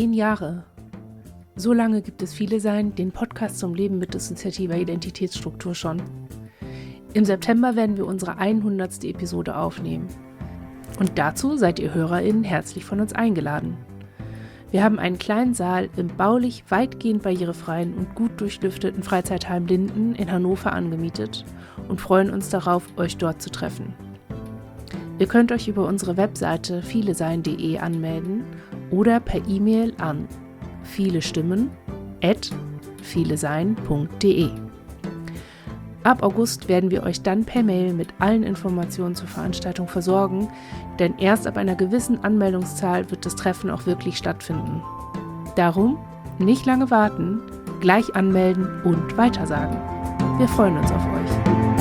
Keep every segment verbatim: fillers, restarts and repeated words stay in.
Zehn Jahre. So lange gibt es Viele Sein, den Podcast zum Leben mit dissoziativer Identitätsstruktur schon. Im September werden wir unsere hundertste Episode aufnehmen. Und dazu seid ihr HörerInnen herzlich von uns eingeladen. Wir haben einen kleinen Saal im baulich weitgehend barrierefreien und gut durchlüfteten Freizeitheim Linden in Hannover angemietet und freuen uns darauf, euch dort zu treffen. Ihr könnt euch über unsere Webseite vielesein punkt de anmelden oder per E-Mail an vielestimmen at vielesein punkt de. Ab August werden wir euch dann per Mail mit allen Informationen zur Veranstaltung versorgen, denn erst ab einer gewissen Anmeldungszahl wird das Treffen auch wirklich stattfinden. Darum nicht lange warten, gleich anmelden und weitersagen. Wir freuen uns auf euch.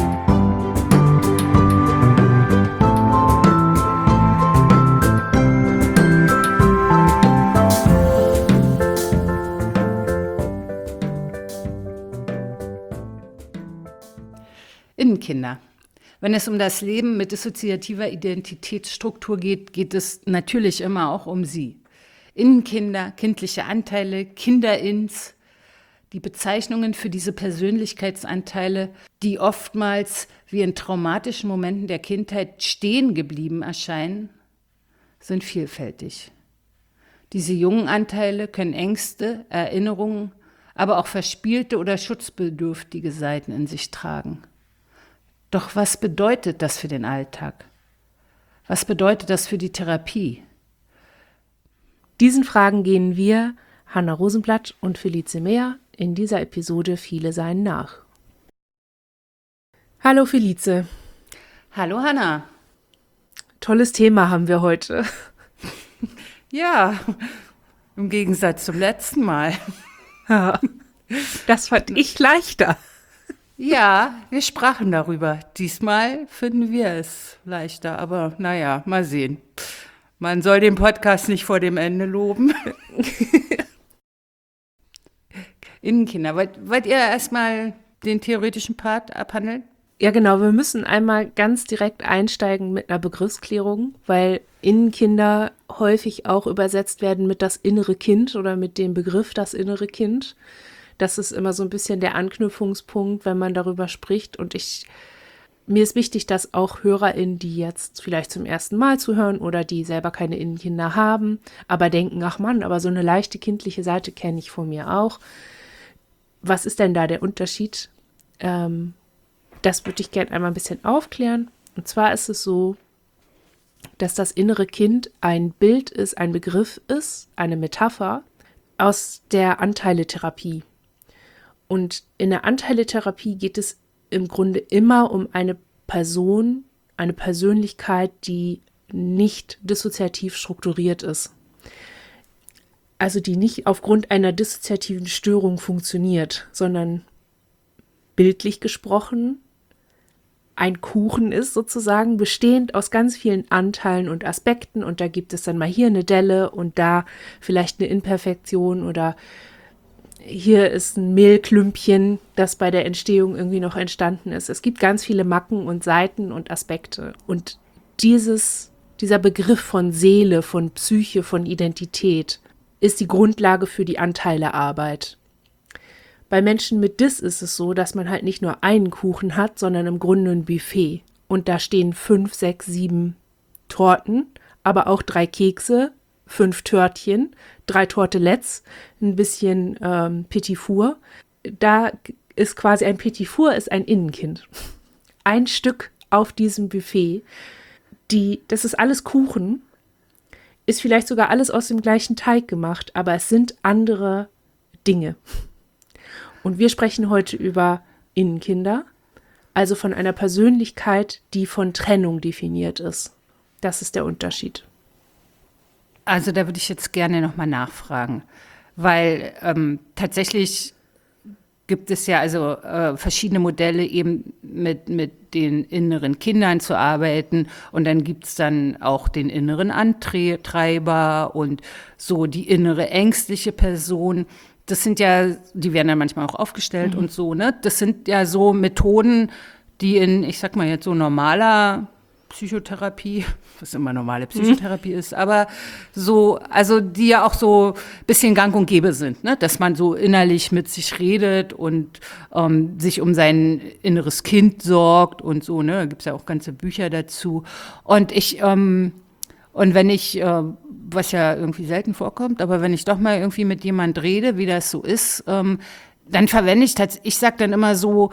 Innenkinder. Wenn es um das Leben mit dissoziativer Identitätsstruktur geht, geht es natürlich immer auch um sie. Innenkinder, kindliche Anteile, Kinderins, die Bezeichnungen für diese Persönlichkeitsanteile, die oftmals wie in traumatischen Momenten der Kindheit stehen geblieben erscheinen, sind vielfältig. Diese jungen Anteile können Ängste, Erinnerungen, aber auch verspielte oder schutzbedürftige Seiten in sich tragen. Doch was bedeutet das für den Alltag? Was bedeutet das für die Therapie? Diesen Fragen gehen wir, Hanna Rosenblatt und Felice Mehr, in dieser Episode Viele Sein nach. Hallo Felice. Hallo Hanna. Tolles Thema haben wir heute. Ja, im Gegensatz zum letzten Mal. Ja, das fand ich leichter. Ja, wir sprachen darüber. Diesmal finden wir es leichter, aber naja, mal sehen. Man soll den Podcast nicht vor dem Ende loben. Innenkinder, wollt, wollt ihr erstmal den theoretischen Part abhandeln? Ja, genau. Wir müssen einmal ganz direkt einsteigen mit einer Begriffsklärung, weil Innenkinder häufig auch übersetzt werden mit das innere Kind oder mit dem Begriff das innere Kind. Das ist immer so ein bisschen der Anknüpfungspunkt, wenn man darüber spricht. Und ich, mir ist wichtig, dass auch HörerInnen, die jetzt vielleicht zum ersten Mal zuhören oder die selber keine Innenkinder haben, aber denken, ach Mann, aber so eine leichte kindliche Seite kenne ich von mir auch. Was ist denn da der Unterschied? Ähm, das würde ich gerne einmal ein bisschen aufklären. Und zwar ist es so, dass das innere Kind ein Bild ist, ein Begriff ist, eine Metapher aus der Anteiletherapie. Und in der Anteiletherapie geht es im Grunde immer um eine Person, eine Persönlichkeit, die nicht dissoziativ strukturiert ist. Also die nicht aufgrund einer dissoziativen Störung funktioniert, sondern bildlich gesprochen ein Kuchen ist sozusagen, bestehend aus ganz vielen Anteilen und Aspekten. Und da gibt es dann mal hier eine Delle und da vielleicht eine Imperfektion oder hier ist ein Mehlklümpchen, das bei der Entstehung irgendwie noch entstanden ist. Es gibt ganz viele Macken und Seiten und Aspekte. Und dieses, dieser Begriff von Seele, von Psyche, von Identität ist die Grundlage für die Anteilearbeit. Bei Menschen mit Dis ist es so, dass man halt nicht nur einen Kuchen hat, sondern im Grunde ein Buffet. Und da stehen fünf, sechs, sieben Torten, aber auch drei Kekse, fünf Törtchen, drei Tortelettes, ein bisschen ähm, Petit Four. Da ist quasi ein Petit Four, ist ein Innenkind. Ein Stück auf diesem Buffet. Die, das ist alles Kuchen, ist vielleicht sogar alles aus dem gleichen Teig gemacht, aber es sind andere Dinge. Und wir sprechen heute über Innenkinder, also von einer Persönlichkeit, die von Trennung definiert ist. Das ist der Unterschied. Also da würde ich jetzt gerne nochmal nachfragen, weil ähm, tatsächlich gibt es ja also äh, verschiedene Modelle, eben mit, mit den inneren Kindern zu arbeiten, und dann gibt es dann auch den inneren Antreiber und so die innere ängstliche Person. Das sind ja, die werden dann manchmal auch aufgestellt mhm. und so, ne? Das sind ja so Methoden, die in, ich sag mal jetzt so normaler Psychotherapie, was immer normale Psychotherapie mhm. ist, aber so, also die ja auch so ein bisschen gang und gäbe sind, ne? Dass man so innerlich mit sich redet und ähm, sich um sein inneres Kind sorgt und so, ne? Da gibt's ja auch ganze Bücher dazu. Und ich, ähm, und wenn ich, äh, was ja irgendwie selten vorkommt, aber wenn ich doch mal irgendwie mit jemand rede, wie das so ist, ähm, dann verwende ich tatsächlich, ich sag dann immer so,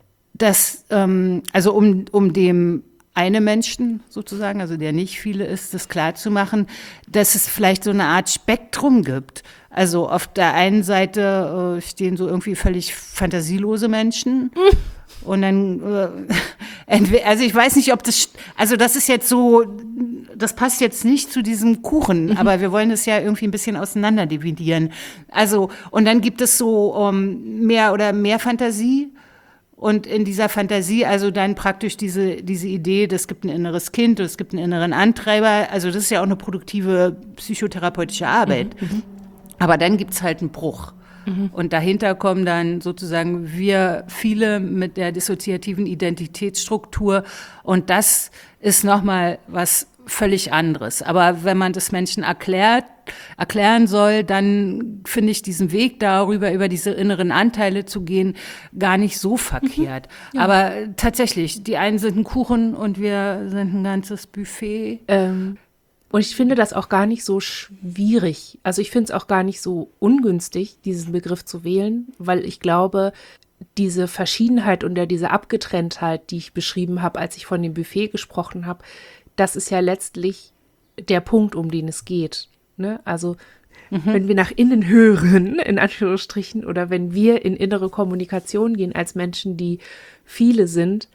dass, ähm, also um, um dem eine Menschen sozusagen, also der nicht viele ist, das klar zu machen, dass es vielleicht so eine Art Spektrum gibt. Also auf der einen Seite äh, stehen so irgendwie völlig fantasielose Menschen mhm. und dann, äh, entweder, also ich weiß nicht, ob das, also das ist jetzt so, das passt jetzt nicht zu diesem Kuchen, mhm. aber wir wollen es ja irgendwie ein bisschen auseinander dividieren. Also, und dann gibt es so um, mehr oder mehr Fantasie. Und in dieser Fantasie, also dann praktisch diese, diese Idee, es gibt ein inneres Kind, es gibt einen inneren Antreiber, also das ist ja auch eine produktive psychotherapeutische Arbeit. Mhm. Aber dann gibt's halt einen Bruch. Mhm. Und dahinter kommen dann sozusagen wir viele mit der dissoziativen Identitätsstruktur. Und das ist nochmal was völlig anderes. Aber wenn man das Menschen erklärt, erklären soll, dann finde ich diesen Weg darüber, über diese inneren Anteile zu gehen, gar nicht so verkehrt. Mhm. Ja. Aber tatsächlich, die einen sind ein Kuchen und wir sind ein ganzes Buffet. Ähm, und ich finde das auch gar nicht so schwierig. Also ich finde es auch gar nicht so ungünstig, diesen Begriff zu wählen, weil ich glaube, diese Verschiedenheit und diese Abgetrenntheit, die ich beschrieben habe, als ich von dem Buffet gesprochen habe, das ist ja letztlich der Punkt, um den es geht. Ne? Also mhm. wenn wir nach innen hören, in Anführungsstrichen, oder wenn wir in innere Kommunikation gehen als Menschen, die viele sind,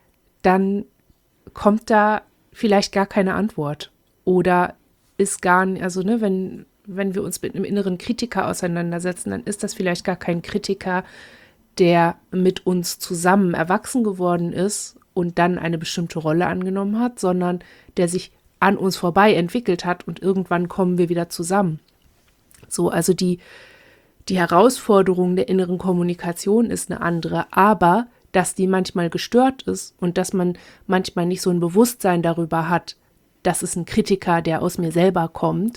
dann kommt da vielleicht gar keine Antwort. Oder ist gar nicht, also ne, wenn, wenn wir uns mit einem inneren Kritiker auseinandersetzen, dann ist das vielleicht gar kein Kritiker, der mit uns zusammen erwachsen geworden ist und dann eine bestimmte Rolle angenommen hat, sondern der sich an uns vorbei entwickelt hat und irgendwann kommen wir wieder zusammen. So, also die, die Herausforderung der inneren Kommunikation ist eine andere, aber dass die manchmal gestört ist und dass man manchmal nicht so ein Bewusstsein darüber hat, dass es ein Kritiker, der aus mir selber kommt,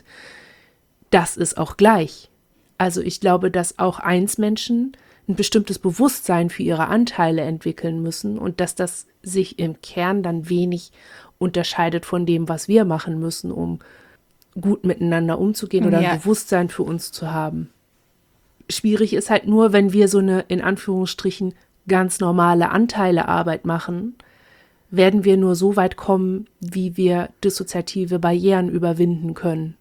das ist auch gleich. Also ich glaube, dass auch Eins-Menschen ein bestimmtes Bewusstsein für ihre Anteile entwickeln müssen und dass das sich im Kern dann wenig unterscheidet von dem, was wir machen müssen, um gut miteinander umzugehen oder ja. ein Bewusstsein für uns zu haben. Schwierig ist halt nur, wenn wir so eine, in Anführungsstrichen, ganz normale Anteilearbeit machen, werden wir nur so weit kommen, wie wir dissoziative Barrieren überwinden können.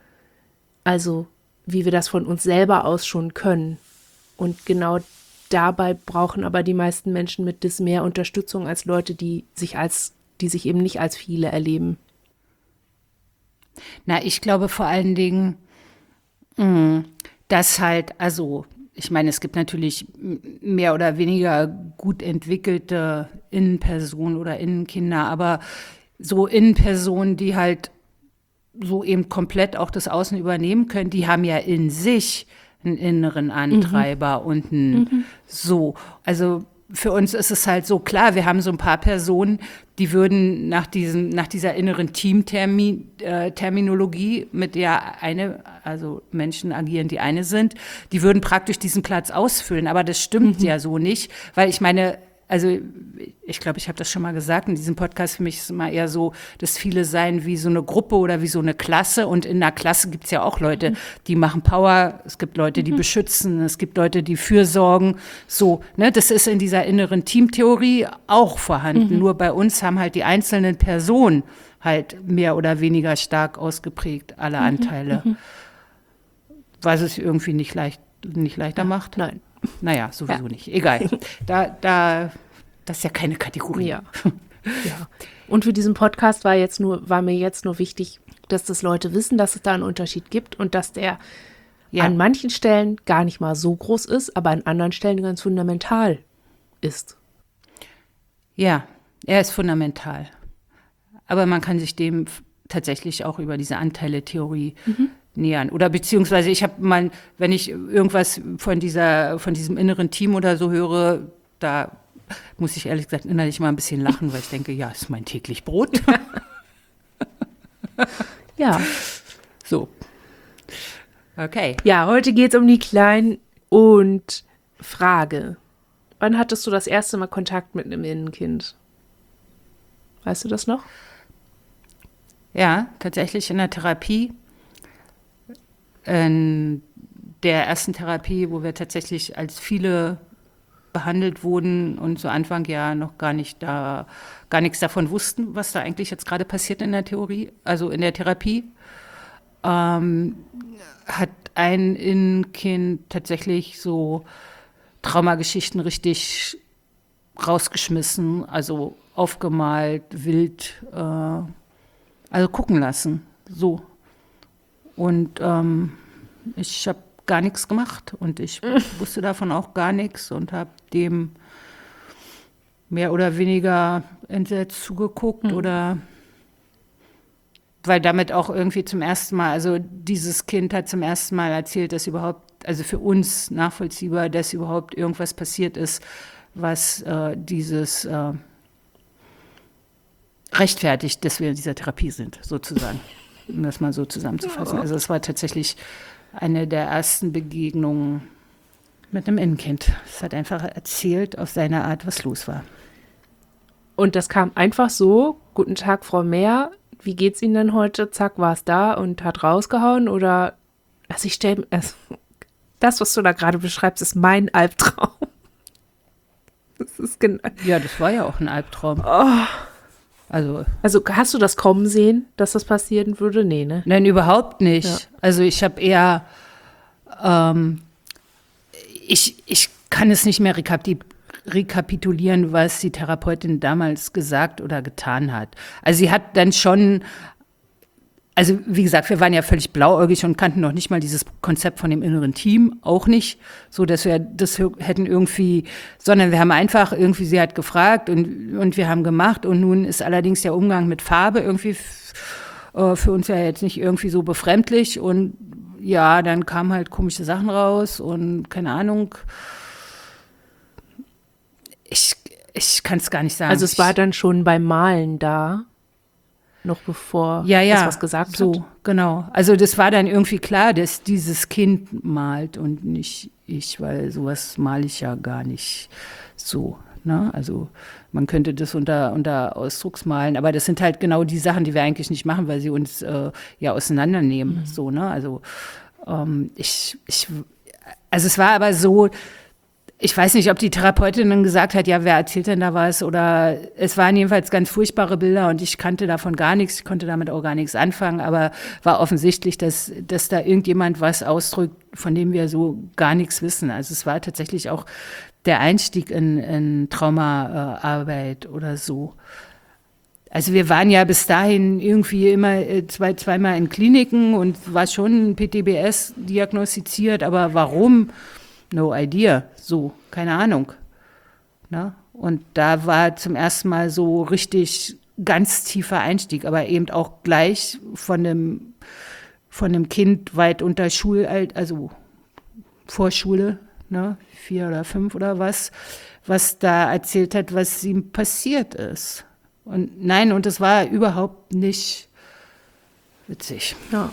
Also, wie wir das von uns selber aus schon können. Und genau dabei brauchen aber die meisten Menschen mit Dis mehr Unterstützung als Leute, die sich als, die sich eben nicht als viele erleben. Na, ich glaube vor allen Dingen, mh, dass halt, also ich meine, es gibt natürlich mehr oder weniger gut entwickelte Innenpersonen oder Innenkinder, aber so Innenpersonen, die halt so eben komplett auch das Außen übernehmen können, die haben ja in sich einen inneren Antreiber mhm. und ein mhm. so. Also für uns ist es halt so klar, wir haben so ein paar Personen, die würden nach diesem, nach dieser inneren Team-Terminologie, äh, mit der eine, also Menschen agieren, die eine sind, die würden praktisch diesen Platz ausfüllen. Aber das stimmt mhm. ja so nicht, weil ich meine, also ich glaube, ich habe das schon mal gesagt in diesem Podcast, für mich ist es immer eher so, dass viele sein wie so eine Gruppe oder wie so eine Klasse. Und in einer Klasse gibt es ja auch Leute, die machen Power, es gibt Leute, die mhm. beschützen, es gibt Leute, die fürsorgen. So, ne, das ist in dieser inneren Teamtheorie auch vorhanden. Mhm. Nur bei uns haben halt die einzelnen Personen halt mehr oder weniger stark ausgeprägt, alle Anteile. Mhm. Was es irgendwie nicht leicht, nicht leichter macht. Nein. Naja, sowieso ja. nicht. Egal. Da, da, das ist ja keine Kategorie. Ja. ja. Und für diesen Podcast war jetzt nur, war mir jetzt nur wichtig, dass das Leute wissen, dass es da einen Unterschied gibt und dass der ja. an manchen Stellen gar nicht mal so groß ist, aber an anderen Stellen ganz fundamental ist. Ja, er ist fundamental. Aber man kann sich dem tatsächlich auch über diese Anteile-Theorie mhm. nähern. Oder beziehungsweise ich habe mal, wenn ich irgendwas von dieser, von diesem inneren Team oder so höre, da muss ich ehrlich gesagt innerlich mal ein bisschen lachen, weil ich denke, ja, ist mein täglich Brot. Ja. So. Okay. Ja, heute geht es um die Kleinen und Frage. Wann hattest du das erste Mal Kontakt mit einem Innenkind? Weißt du das noch? Ja, tatsächlich in der Therapie. In der ersten Therapie, wo wir tatsächlich als viele behandelt wurden und zu Anfang ja noch gar nicht da, gar nichts davon wussten, was da eigentlich jetzt gerade passiert in der Theorie, also in der Therapie, ähm, hat ein Innenkind tatsächlich so Traumageschichten richtig rausgeschmissen, also aufgemalt, wild, äh, also gucken lassen, so. Und ähm, ich habe gar nichts gemacht und ich wusste davon auch gar nichts und habe dem mehr oder weniger entsetzt zugeguckt mhm. oder weil damit auch irgendwie zum ersten Mal, also dieses Kind hat zum ersten Mal erzählt, dass überhaupt, also für uns nachvollziehbar, dass überhaupt irgendwas passiert ist, was äh, dieses äh, rechtfertigt, dass wir in dieser Therapie sind, sozusagen, um das mal so zusammenzufassen. Also es war tatsächlich eine der ersten Begegnungen mit einem Innenkind. Es hat einfach erzählt auf seine Art, was los war. Und das kam einfach so, guten Tag, Frau Mehr, wie geht's Ihnen denn heute? Zack, war es da und hat rausgehauen oder, also ich stelle, also, das, was du da gerade beschreibst, ist mein Albtraum. Das ist genau. Ja, das war ja auch ein Albtraum. Oh. Also, also hast du das kommen sehen, dass das passieren würde? Nee, ne? Nein, überhaupt nicht. Ja. Also ich habe eher, ähm, ich, ich kann es nicht mehr rekapit- rekapitulieren, was die Therapeutin damals gesagt oder getan hat. Also sie hat dann schon, also wie gesagt, wir waren ja völlig blauäugig und kannten noch nicht mal dieses Konzept von dem inneren Team, auch nicht, so dass wir das hätten irgendwie, sondern wir haben einfach irgendwie, sie hat gefragt und, und wir haben gemacht und nun ist allerdings der Umgang mit Farbe irgendwie f- äh, für uns ja jetzt nicht irgendwie so befremdlich und ja, dann kamen halt komische Sachen raus und keine Ahnung. Ich, ich kann es gar nicht sagen. Also es war dann schon beim Malen da? Noch bevor ja, ja, es was gesagt so, hat? Genau. Also das war dann irgendwie klar, dass dieses Kind malt und nicht ich, weil sowas male ich ja gar nicht so. Ne? Also man könnte das unter, unter Ausdrucksmalen, aber das sind halt genau die Sachen, die wir eigentlich nicht machen, weil sie uns äh, ja auseinandernehmen. Mhm. So, ne? Also ähm, ich, ich, also es war aber so, ich weiß nicht, ob die Therapeutin dann gesagt hat, ja, wer erzählt denn da was? Oder es waren jedenfalls ganz furchtbare Bilder und ich kannte davon gar nichts, ich konnte damit auch gar nichts anfangen, aber war offensichtlich, dass, dass da irgendjemand was ausdrückt, von dem wir so gar nichts wissen. Also es war tatsächlich auch der Einstieg in, in Traumaarbeit oder so. Also wir waren ja bis dahin irgendwie immer zwei, zweimal in Kliniken und war schon P T B S diagnostiziert, aber warum? No idea, so, keine Ahnung. Na? Und da war zum ersten Mal so richtig ganz tiefer Einstieg, aber eben auch gleich von einem, von einem Kind weit unter Schulalter, also Vorschule, ne, vier oder fünf oder was, was da erzählt hat, was ihm passiert ist. Und nein, und es war überhaupt nicht witzig. Ja.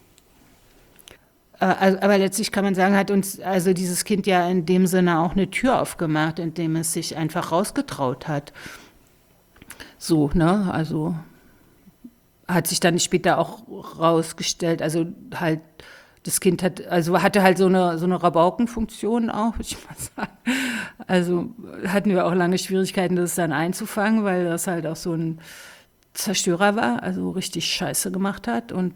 Also, aber letztlich kann man sagen, hat uns also dieses Kind ja in dem Sinne auch eine Tür aufgemacht, indem es sich einfach rausgetraut hat. So, ne, also hat sich dann später auch rausgestellt, also halt das Kind hat, also hatte halt so eine, so eine Rabaukenfunktion auch, würde ich mal sagen. Also hatten wir auch lange Schwierigkeiten, das dann einzufangen, weil das halt auch so ein Zerstörer war, also richtig Scheiße gemacht hat und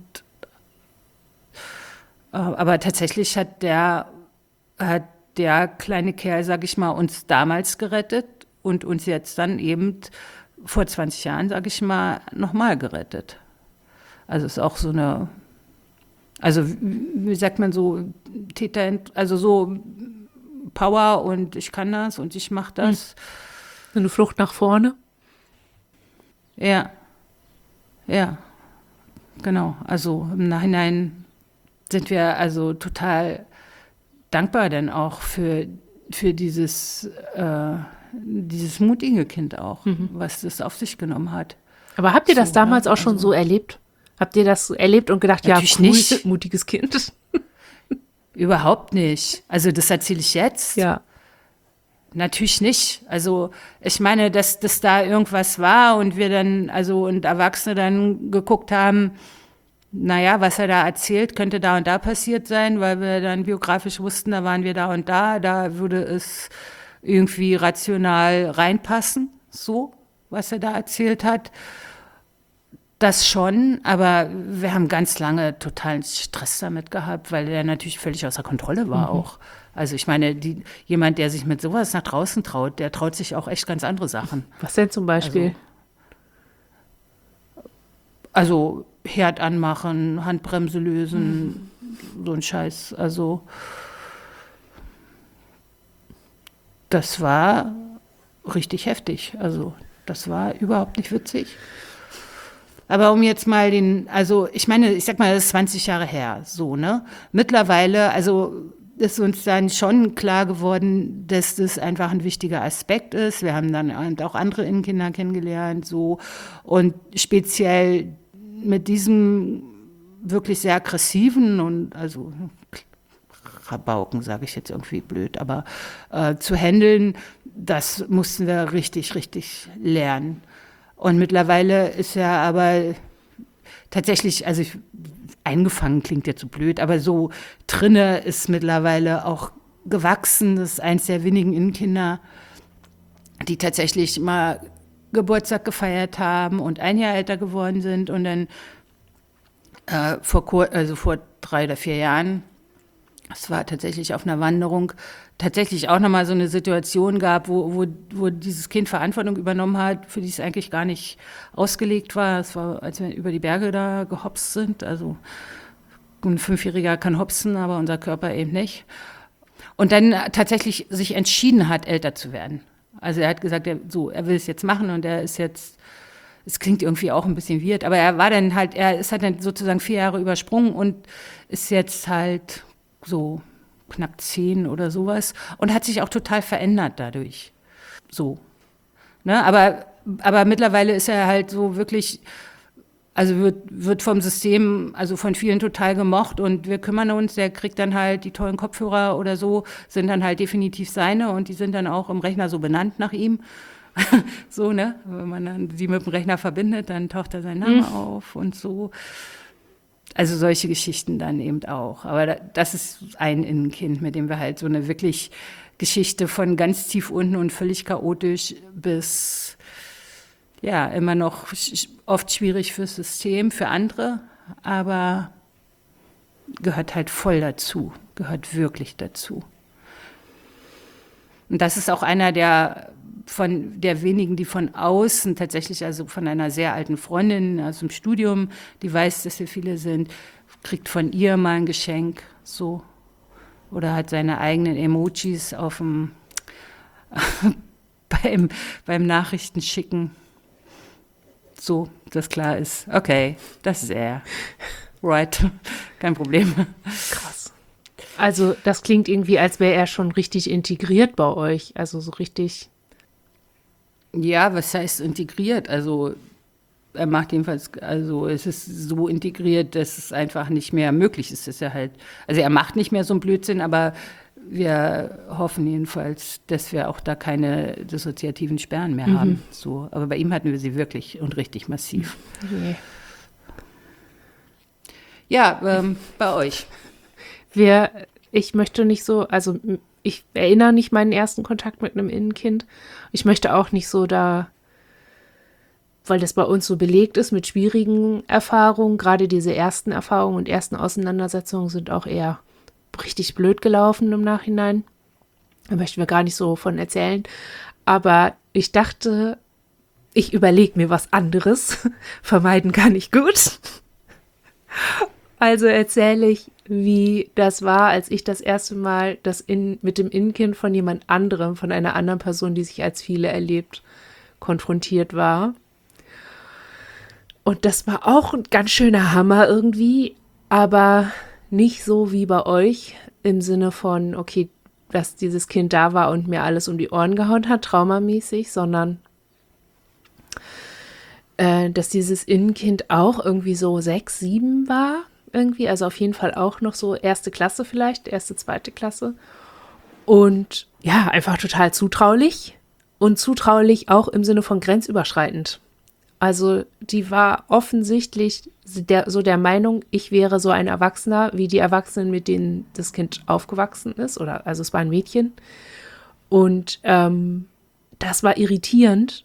aber tatsächlich hat der, hat der kleine Kerl, sag ich mal, uns damals gerettet und uns jetzt dann eben vor zwanzig Jahren, sag ich mal, nochmal gerettet. Also es ist auch so eine, also wie sagt man so, Täter, also so Power und ich kann das und ich mach das. So eine Flucht nach vorne? Ja, ja, genau. Also im Nachhinein sind wir also total dankbar dann auch für, für dieses, äh, dieses mutige Kind auch, mhm. was das auf sich genommen hat. Aber habt ihr das so, damals ja, auch schon also, so erlebt? Habt ihr das erlebt und gedacht, ja, cool, nicht. mutiges Kind? Überhaupt nicht. Also das erzähle ich jetzt. Ja. Natürlich nicht. Also ich meine, dass, dass da irgendwas war und wir dann, also und Erwachsene dann geguckt haben, naja, was er da erzählt, könnte da und da passiert sein, weil wir dann biografisch wussten, da waren wir da und da, da würde es irgendwie rational reinpassen, so, was er da erzählt hat. Das schon, aber wir haben ganz lange totalen Stress damit gehabt, weil der natürlich völlig außer Kontrolle war mhm. auch. Also ich meine, die, jemand, der sich mit sowas nach draußen traut, der traut sich auch echt ganz andere Sachen. Was denn zum Beispiel? Also, also Herd anmachen, Handbremse lösen, mhm. so ein Scheiß. Also das war richtig heftig. Also das war überhaupt nicht witzig. Aber um jetzt mal den, also ich meine, ich sag mal, das ist zwanzig Jahre her, so, ne? Mittlerweile, also ist uns dann schon klar geworden, dass das einfach ein wichtiger Aspekt ist. Wir haben dann auch andere Innenkinder kennengelernt, so. Und speziell mit diesem wirklich sehr aggressiven und, also, Rabauken, sage ich jetzt irgendwie blöd, aber äh, zu handeln, das mussten wir richtig, richtig lernen. Und mittlerweile ist er aber tatsächlich, also ich, eingefangen klingt jetzt so blöd, aber so drinne ist mittlerweile auch gewachsen. Das ist eins der wenigen Innenkinder, die tatsächlich mal Geburtstag gefeiert haben und ein Jahr älter geworden sind. Und dann äh, vor, also vor drei oder vier Jahren, es war tatsächlich auf einer Wanderung, tatsächlich auch nochmal so eine Situation gab, wo, wo, wo dieses Kind Verantwortung übernommen hat, für die es eigentlich gar nicht ausgelegt war. Es war, als wir über die Berge da gehopst sind. Also ein Fünfjähriger kann hopsen, aber unser Körper eben nicht. Und dann tatsächlich sich entschieden hat, älter zu werden. Also er hat gesagt, er, so, er will es jetzt machen und er ist jetzt, es klingt irgendwie auch ein bisschen weird, aber er war dann halt, er ist halt dann sozusagen vier Jahre übersprungen und ist jetzt halt so knapp zehn oder sowas und hat sich auch total verändert dadurch. So. Ne? Aber, aber mittlerweile ist er halt so wirklich, also wird, wird vom System, also von vielen total gemocht und wir kümmern uns, der kriegt dann halt die tollen Kopfhörer oder so, sind dann halt definitiv seine und die sind dann auch im Rechner so benannt nach ihm. So, ne? Wenn man dann die mit dem Rechner verbindet, dann taucht da sein Name mhm. auf und so. Also solche Geschichten dann eben auch. Aber das ist ein Innenkind, mit dem wir halt so eine wirklich Geschichte von ganz tief unten und völlig chaotisch bis, ja, immer noch oft schwierig fürs System, für andere, aber gehört halt voll dazu, gehört wirklich dazu. Und das ist auch einer der von der wenigen, die von außen tatsächlich, also von einer sehr alten Freundin aus dem Studium, die weiß, dass wir viele sind, kriegt von ihr mal ein Geschenk, so. Oder hat seine eigenen Emojis auf dem, beim, beim Nachrichtenschicken. So, dass klar ist, okay, das ist er. Right, kein Problem. Krass. Also das klingt irgendwie, als wäre er schon richtig integriert bei euch, also so richtig. Ja, was heißt integriert? Also er macht jedenfalls, also es ist so integriert, dass es einfach nicht mehr möglich ist, dass er halt, also er macht nicht mehr so einen Blödsinn, aber wir hoffen jedenfalls, dass wir auch da keine dissoziativen Sperren mehr mhm. haben. So, aber bei ihm hatten wir sie wirklich und richtig massiv. Okay. Ja, ähm, bei euch. Wir, ich möchte nicht so, also ich erinnere nicht meinen ersten Kontakt mit einem Innenkind. Ich möchte auch nicht so da, weil das bei uns so belegt ist mit schwierigen Erfahrungen, gerade diese ersten Erfahrungen und ersten Auseinandersetzungen sind auch eher richtig blöd gelaufen im Nachhinein. Da möchten wir gar nicht so von erzählen. Aber ich dachte, ich überlege mir was anderes. Vermeiden kann ich gut. Also erzähle ich, wie das war, als ich das erste Mal das in, mit dem Innenkind von jemand anderem, von einer anderen Person, die sich als viele erlebt, konfrontiert war. Und das war auch ein ganz schöner Hammer irgendwie, aber nicht so wie bei euch im Sinne von, okay, dass dieses Kind da war und mir alles um die Ohren gehauen hat, traumamäßig, sondern äh, dass dieses Innenkind auch irgendwie so sechs, sieben war irgendwie, also auf jeden Fall auch noch so erste Klasse vielleicht, erste, zweite Klasse. Und ja, einfach total zutraulich und zutraulich auch im Sinne von grenzüberschreitend. Also die war offensichtlich der, so der Meinung, ich wäre so ein Erwachsener wie die Erwachsenen, mit denen das Kind aufgewachsen ist. Oder also es war ein Mädchen. Und ähm, das war irritierend.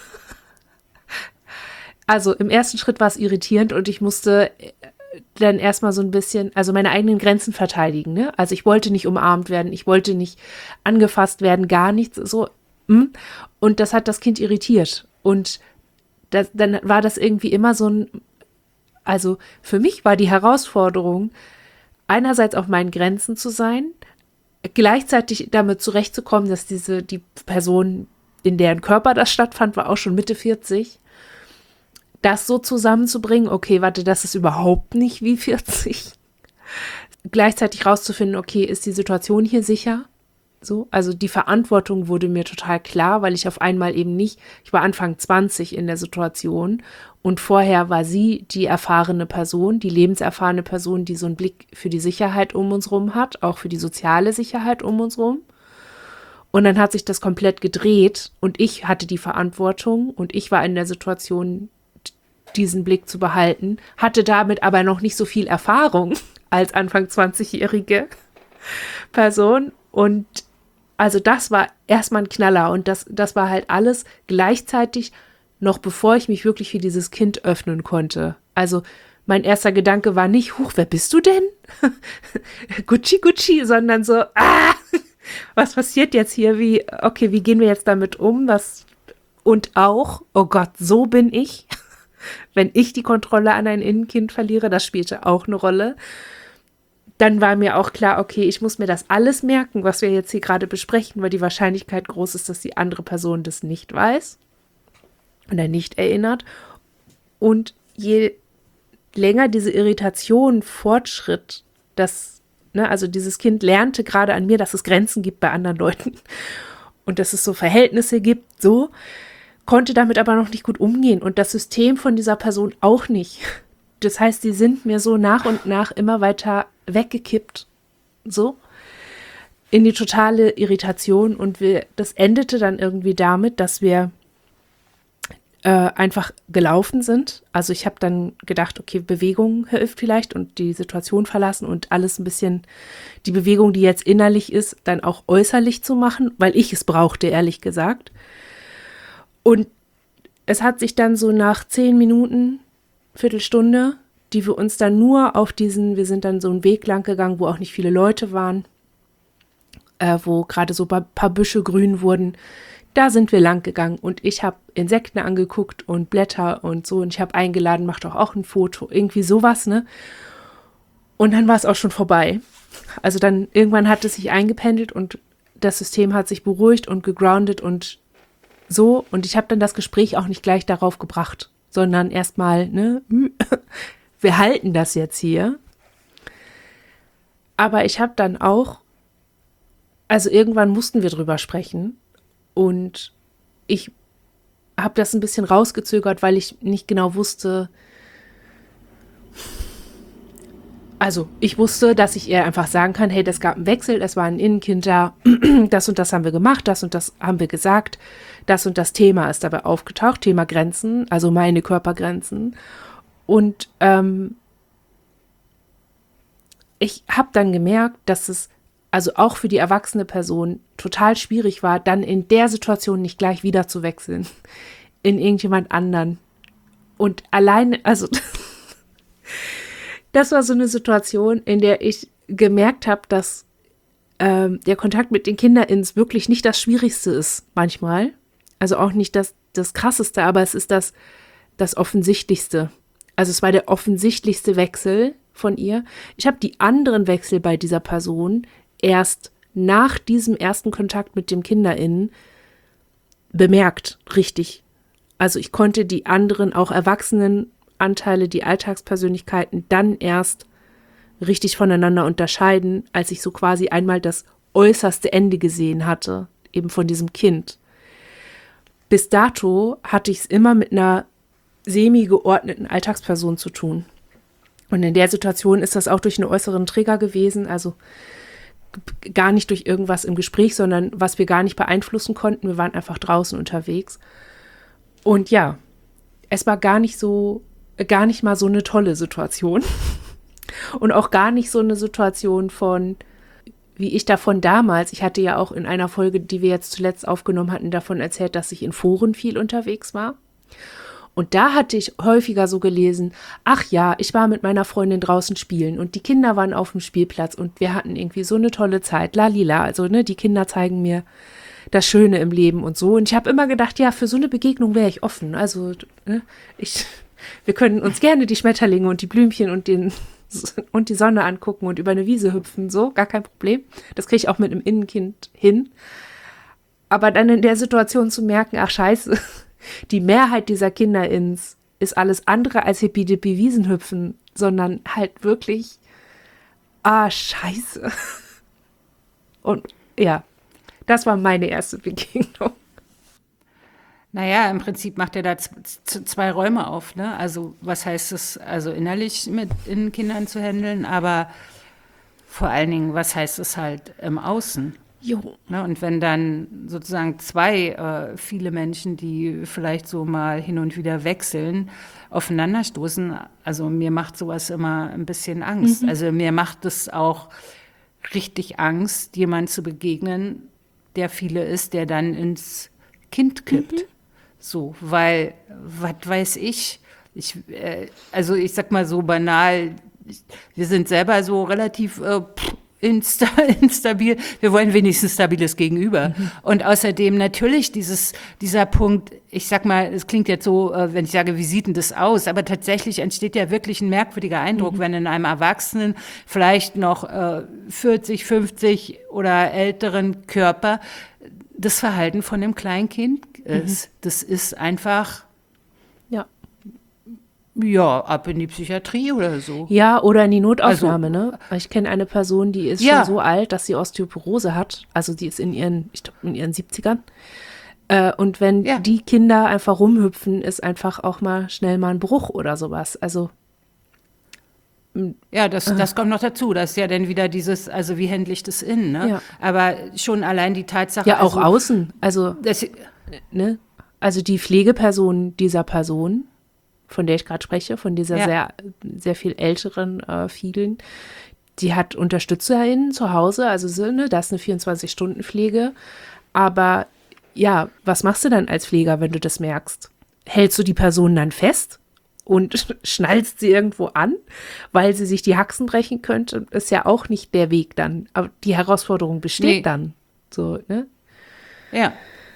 Also im ersten Schritt war es irritierend und ich musste dann erstmal so ein bisschen, also meine eigenen Grenzen verteidigen. Ne? Also ich wollte nicht umarmt werden, ich wollte nicht angefasst werden, gar nichts. So. Und das hat das Kind irritiert. Und Das, dann war das irgendwie immer so ein, also für mich war die Herausforderung, einerseits auf meinen Grenzen zu sein, gleichzeitig damit zurechtzukommen, dass diese, die Person, in deren Körper das stattfand, war auch schon Mitte vierzig, das so zusammenzubringen, okay, warte, das ist überhaupt nicht wie vierzig. Gleichzeitig rauszufinden, okay, ist die Situation hier sicher? So, also die Verantwortung wurde mir total klar, weil ich auf einmal eben nicht, ich war Anfang zwanzig in der Situation und vorher war sie die erfahrene Person, die lebenserfahrene Person, die so einen Blick für die Sicherheit um uns rum hat, auch für die soziale Sicherheit um uns rum. Und dann hat sich das komplett gedreht und ich hatte die Verantwortung und ich war in der Situation, diesen Blick zu behalten, hatte damit aber noch nicht so viel Erfahrung als Anfang zwanzigjährige Person. Und also das war erstmal ein Knaller und das, das war halt alles gleichzeitig, noch bevor ich mich wirklich für dieses Kind öffnen konnte. Also mein erster Gedanke war nicht, huch, wer bist du denn? Gucci, Gucci, sondern so, ah, was passiert jetzt hier? Wie, okay, wie gehen wir jetzt damit um? Was, und auch, oh Gott, so bin ich. Wenn ich die Kontrolle an ein Innenkind verliere, das spielte auch eine Rolle. Dann war mir auch klar, okay, ich muss mir das alles merken, was wir jetzt hier gerade besprechen, weil die Wahrscheinlichkeit groß ist, dass die andere Person das nicht weiß oder nicht erinnert. Und je länger diese Irritation fortschritt, dass, ne, also dieses Kind lernte gerade an mir, dass es Grenzen gibt bei anderen Leuten und dass es so Verhältnisse gibt, so, konnte damit aber noch nicht gut umgehen und das System von dieser Person auch nicht. Das heißt, die sind mir so nach und nach immer weiter weggekippt, so, in die totale Irritation und wir, das endete dann irgendwie damit, dass wir äh, einfach gelaufen sind. Also ich habe dann gedacht, okay, Bewegung hilft vielleicht und die Situation verlassen und alles ein bisschen, die Bewegung, die jetzt innerlich ist, dann auch äußerlich zu machen, weil ich es brauchte, ehrlich gesagt. Und es hat sich dann so nach zehn Minuten, Viertelstunde, die wir uns dann nur auf diesen, wir sind dann so einen Weg lang gegangen, wo auch nicht viele Leute waren, äh, wo gerade so ein paar Büsche grün wurden, da sind wir lang gegangen und ich habe Insekten angeguckt und Blätter und so und ich habe eingeladen, mach doch auch ein Foto, irgendwie sowas, ne? Und dann war es auch schon vorbei. Also dann irgendwann hat es sich eingependelt und das System hat sich beruhigt und gegroundet und so und ich habe dann das Gespräch auch nicht gleich darauf gebracht, sondern erstmal, ne, wir halten das jetzt hier. Aber ich habe dann auch, also irgendwann mussten wir drüber sprechen und ich habe das ein bisschen rausgezögert, weil ich nicht genau wusste, also ich wusste, dass ich ihr einfach sagen kann, hey, das gab einen Wechsel, es war ein Innenkind da, das und das haben wir gemacht, das und das haben wir gesagt, das und das Thema ist dabei aufgetaucht, Thema Grenzen, also meine Körpergrenzen. Und ähm, ich habe dann gemerkt, dass es also auch für die erwachsene Person total schwierig war, dann in der Situation nicht gleich wieder zu wechseln in irgendjemand anderen. Und alleine, also das war so eine Situation, in der ich gemerkt habe, dass ähm, der Kontakt mit den KinderInnen wirklich nicht das Schwierigste ist manchmal. Also auch nicht das, das Krasseste, aber es ist das, das Offensichtlichste. Also es war der offensichtlichste Wechsel von ihr. Ich habe die anderen Wechsel bei dieser Person erst nach diesem ersten Kontakt mit dem KinderInnen bemerkt, richtig. Also ich konnte die anderen, auch erwachsenen Anteile, die Alltagspersönlichkeiten dann erst richtig voneinander unterscheiden, als ich so quasi einmal das äußerste Ende gesehen hatte, eben von diesem Kind. Bis dato hatte ich es immer mit einer semi-geordneten Alltagsperson zu tun. Und in der Situation ist das auch durch einen äußeren Trigger gewesen, also gar nicht durch irgendwas im Gespräch, sondern was wir gar nicht beeinflussen konnten. Wir waren einfach draußen unterwegs. Und ja, es war gar nicht so, gar nicht mal so eine tolle Situation. Und auch gar nicht so eine Situation von, wie ich davon damals, ich hatte ja auch in einer Folge, die wir jetzt zuletzt aufgenommen hatten, davon erzählt, dass ich in Foren viel unterwegs war. Und da hatte ich häufiger so gelesen, ach ja, ich war mit meiner Freundin draußen spielen und die Kinder waren auf dem Spielplatz und wir hatten irgendwie so eine tolle Zeit, lalila, also ne, die Kinder zeigen mir das Schöne im Leben und so. Und ich habe immer gedacht, ja, für so eine Begegnung wäre ich offen. Also ne, ich, wir können uns gerne die Schmetterlinge und die Blümchen und den und die Sonne angucken und über eine Wiese hüpfen, so, gar kein Problem. Das kriege ich auch mit einem Innenkind hin. Aber dann in der Situation zu merken, ach scheiße, die Mehrheit dieser Kinder ins ist alles andere als hippie-dippie Wiesenhüpfen, sondern halt wirklich, ah scheiße. Und ja, das war meine erste Begegnung. Naja, im Prinzip macht er da z- z- zwei Räume auf, ne? Also was heißt es, also innerlich mit in Kindern zu handeln, aber vor allen Dingen, was heißt es halt im Außen? Jo. Ne? Und wenn dann sozusagen zwei äh, viele Menschen, die vielleicht so mal hin und wieder wechseln, aufeinanderstoßen, also mir macht sowas immer ein bisschen Angst. Mhm. Also mir macht es auch richtig Angst, jemand zu begegnen, der viele ist, der dann ins Kind kippt. Mhm. So, weil, was weiß ich, ich äh, also ich sag mal so banal, ich, wir sind selber so relativ äh, insta, instabil, wir wollen wenigstens stabiles Gegenüber. Mhm. Und außerdem natürlich dieses, dieser Punkt, ich sag mal, es klingt jetzt so, äh, wenn ich sage, wie sieht denn das aus, aber tatsächlich entsteht ja wirklich ein merkwürdiger Eindruck, mhm. wenn in einem Erwachsenen, vielleicht noch äh, vierzig, fünfzig oder älteren Körper das Verhalten von einem kleinen Kind ist. Mhm. Das ist einfach, ja, ja, ab in die Psychiatrie oder so. Ja, oder in die Notaufnahme, Also, ne? Ich kenne eine Person, die ist ja. schon so alt, dass sie Osteoporose hat. Also die ist in ihren, ich glaube, in ihren siebzigern. Äh, und wenn ja. die Kinder einfach rumhüpfen, ist einfach auch mal schnell mal ein Bruch oder sowas. Also ja, das, das kommt noch dazu. Das ist ja dann wieder dieses, also wie handle ich das in, ne? Ja. Aber schon allein die Tatsache. Ja, auch also, außen. Also, das, ne? Also die Pflegeperson dieser Person, von der ich gerade spreche, von dieser ja. sehr, sehr viel älteren äh, vielen, die hat UnterstützerInnen zu Hause, also so, ne, das ist eine vierundzwanzig-Stunden-Pflege. Aber ja, was machst du dann als Pfleger, wenn du das merkst? Hältst du die Person dann fest und schnallst sie irgendwo an, weil sie sich die Haxen brechen könnte? Ist ja auch nicht der Weg dann. Aber die Herausforderung besteht nee. dann. So, ne? Ja.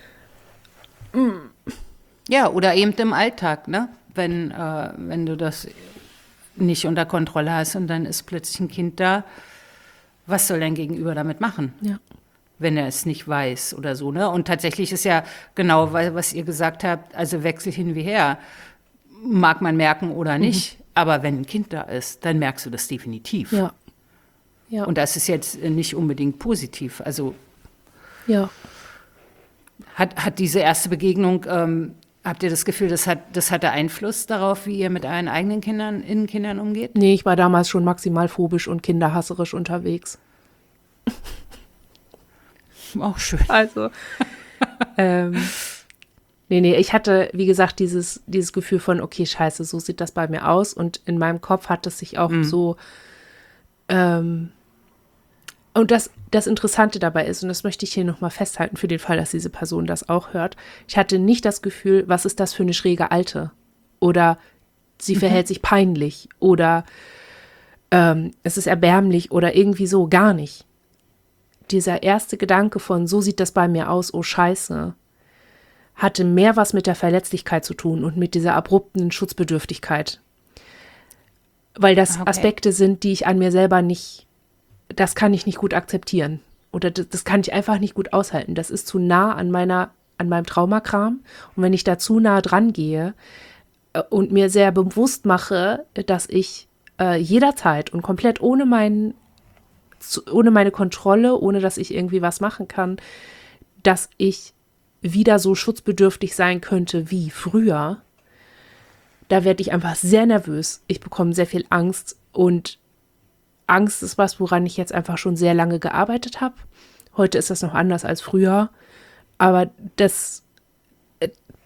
Ja, oder eben im Alltag, ne? Wenn, äh, wenn du das nicht unter Kontrolle hast und dann ist plötzlich ein Kind da, was soll dein Gegenüber damit machen? Ja. Wenn er es nicht weiß oder so, ne? Und tatsächlich ist ja genau, was ihr gesagt habt, also Wechsel hin wie her, mag man merken oder nicht, mhm. aber wenn ein Kind da ist, dann merkst du das definitiv. Ja. Ja. Und das ist jetzt nicht unbedingt positiv. Also ja. hat, hat diese erste Begegnung, ähm, habt ihr das Gefühl, das, hat, das hatte Einfluss darauf, wie ihr mit euren eigenen Kindern, Innenkindern umgeht? Nee, ich war damals schon maximal phobisch und kinderhasserisch unterwegs. Auch schön. Also, ähm, nee, nee, ich hatte, wie gesagt, dieses, dieses Gefühl von, okay, scheiße, so sieht das bei mir aus. Und in meinem Kopf hat es sich auch mhm. so, ähm, und das, das Interessante dabei ist, und das möchte ich hier nochmal festhalten für den Fall, dass diese Person das auch hört, ich hatte nicht das Gefühl, was ist das für eine schräge Alte? Oder sie mhm. verhält sich peinlich oder ähm, es ist erbärmlich oder irgendwie so, gar nicht. Dieser erste Gedanke von, so sieht das bei mir aus, oh Scheiße, hatte mehr was mit der Verletzlichkeit zu tun und mit dieser abrupten Schutzbedürftigkeit. Weil das okay. Aspekte sind, die ich an mir selber nicht, das kann ich nicht gut akzeptieren. Oder das, das kann ich einfach nicht gut aushalten. Das ist zu nah an meiner, an meinem Traumakram. Und wenn ich da zu nah dran gehe äh, und mir sehr bewusst mache, dass ich äh, jederzeit und komplett ohne meinen zu, ohne meine Kontrolle, ohne dass ich irgendwie was machen kann, dass ich wieder so schutzbedürftig sein könnte wie früher, da werde ich einfach sehr nervös. Ich bekomme sehr viel Angst und Angst ist was, woran ich jetzt einfach schon sehr lange gearbeitet habe. Heute ist das noch anders als früher, aber das, äh,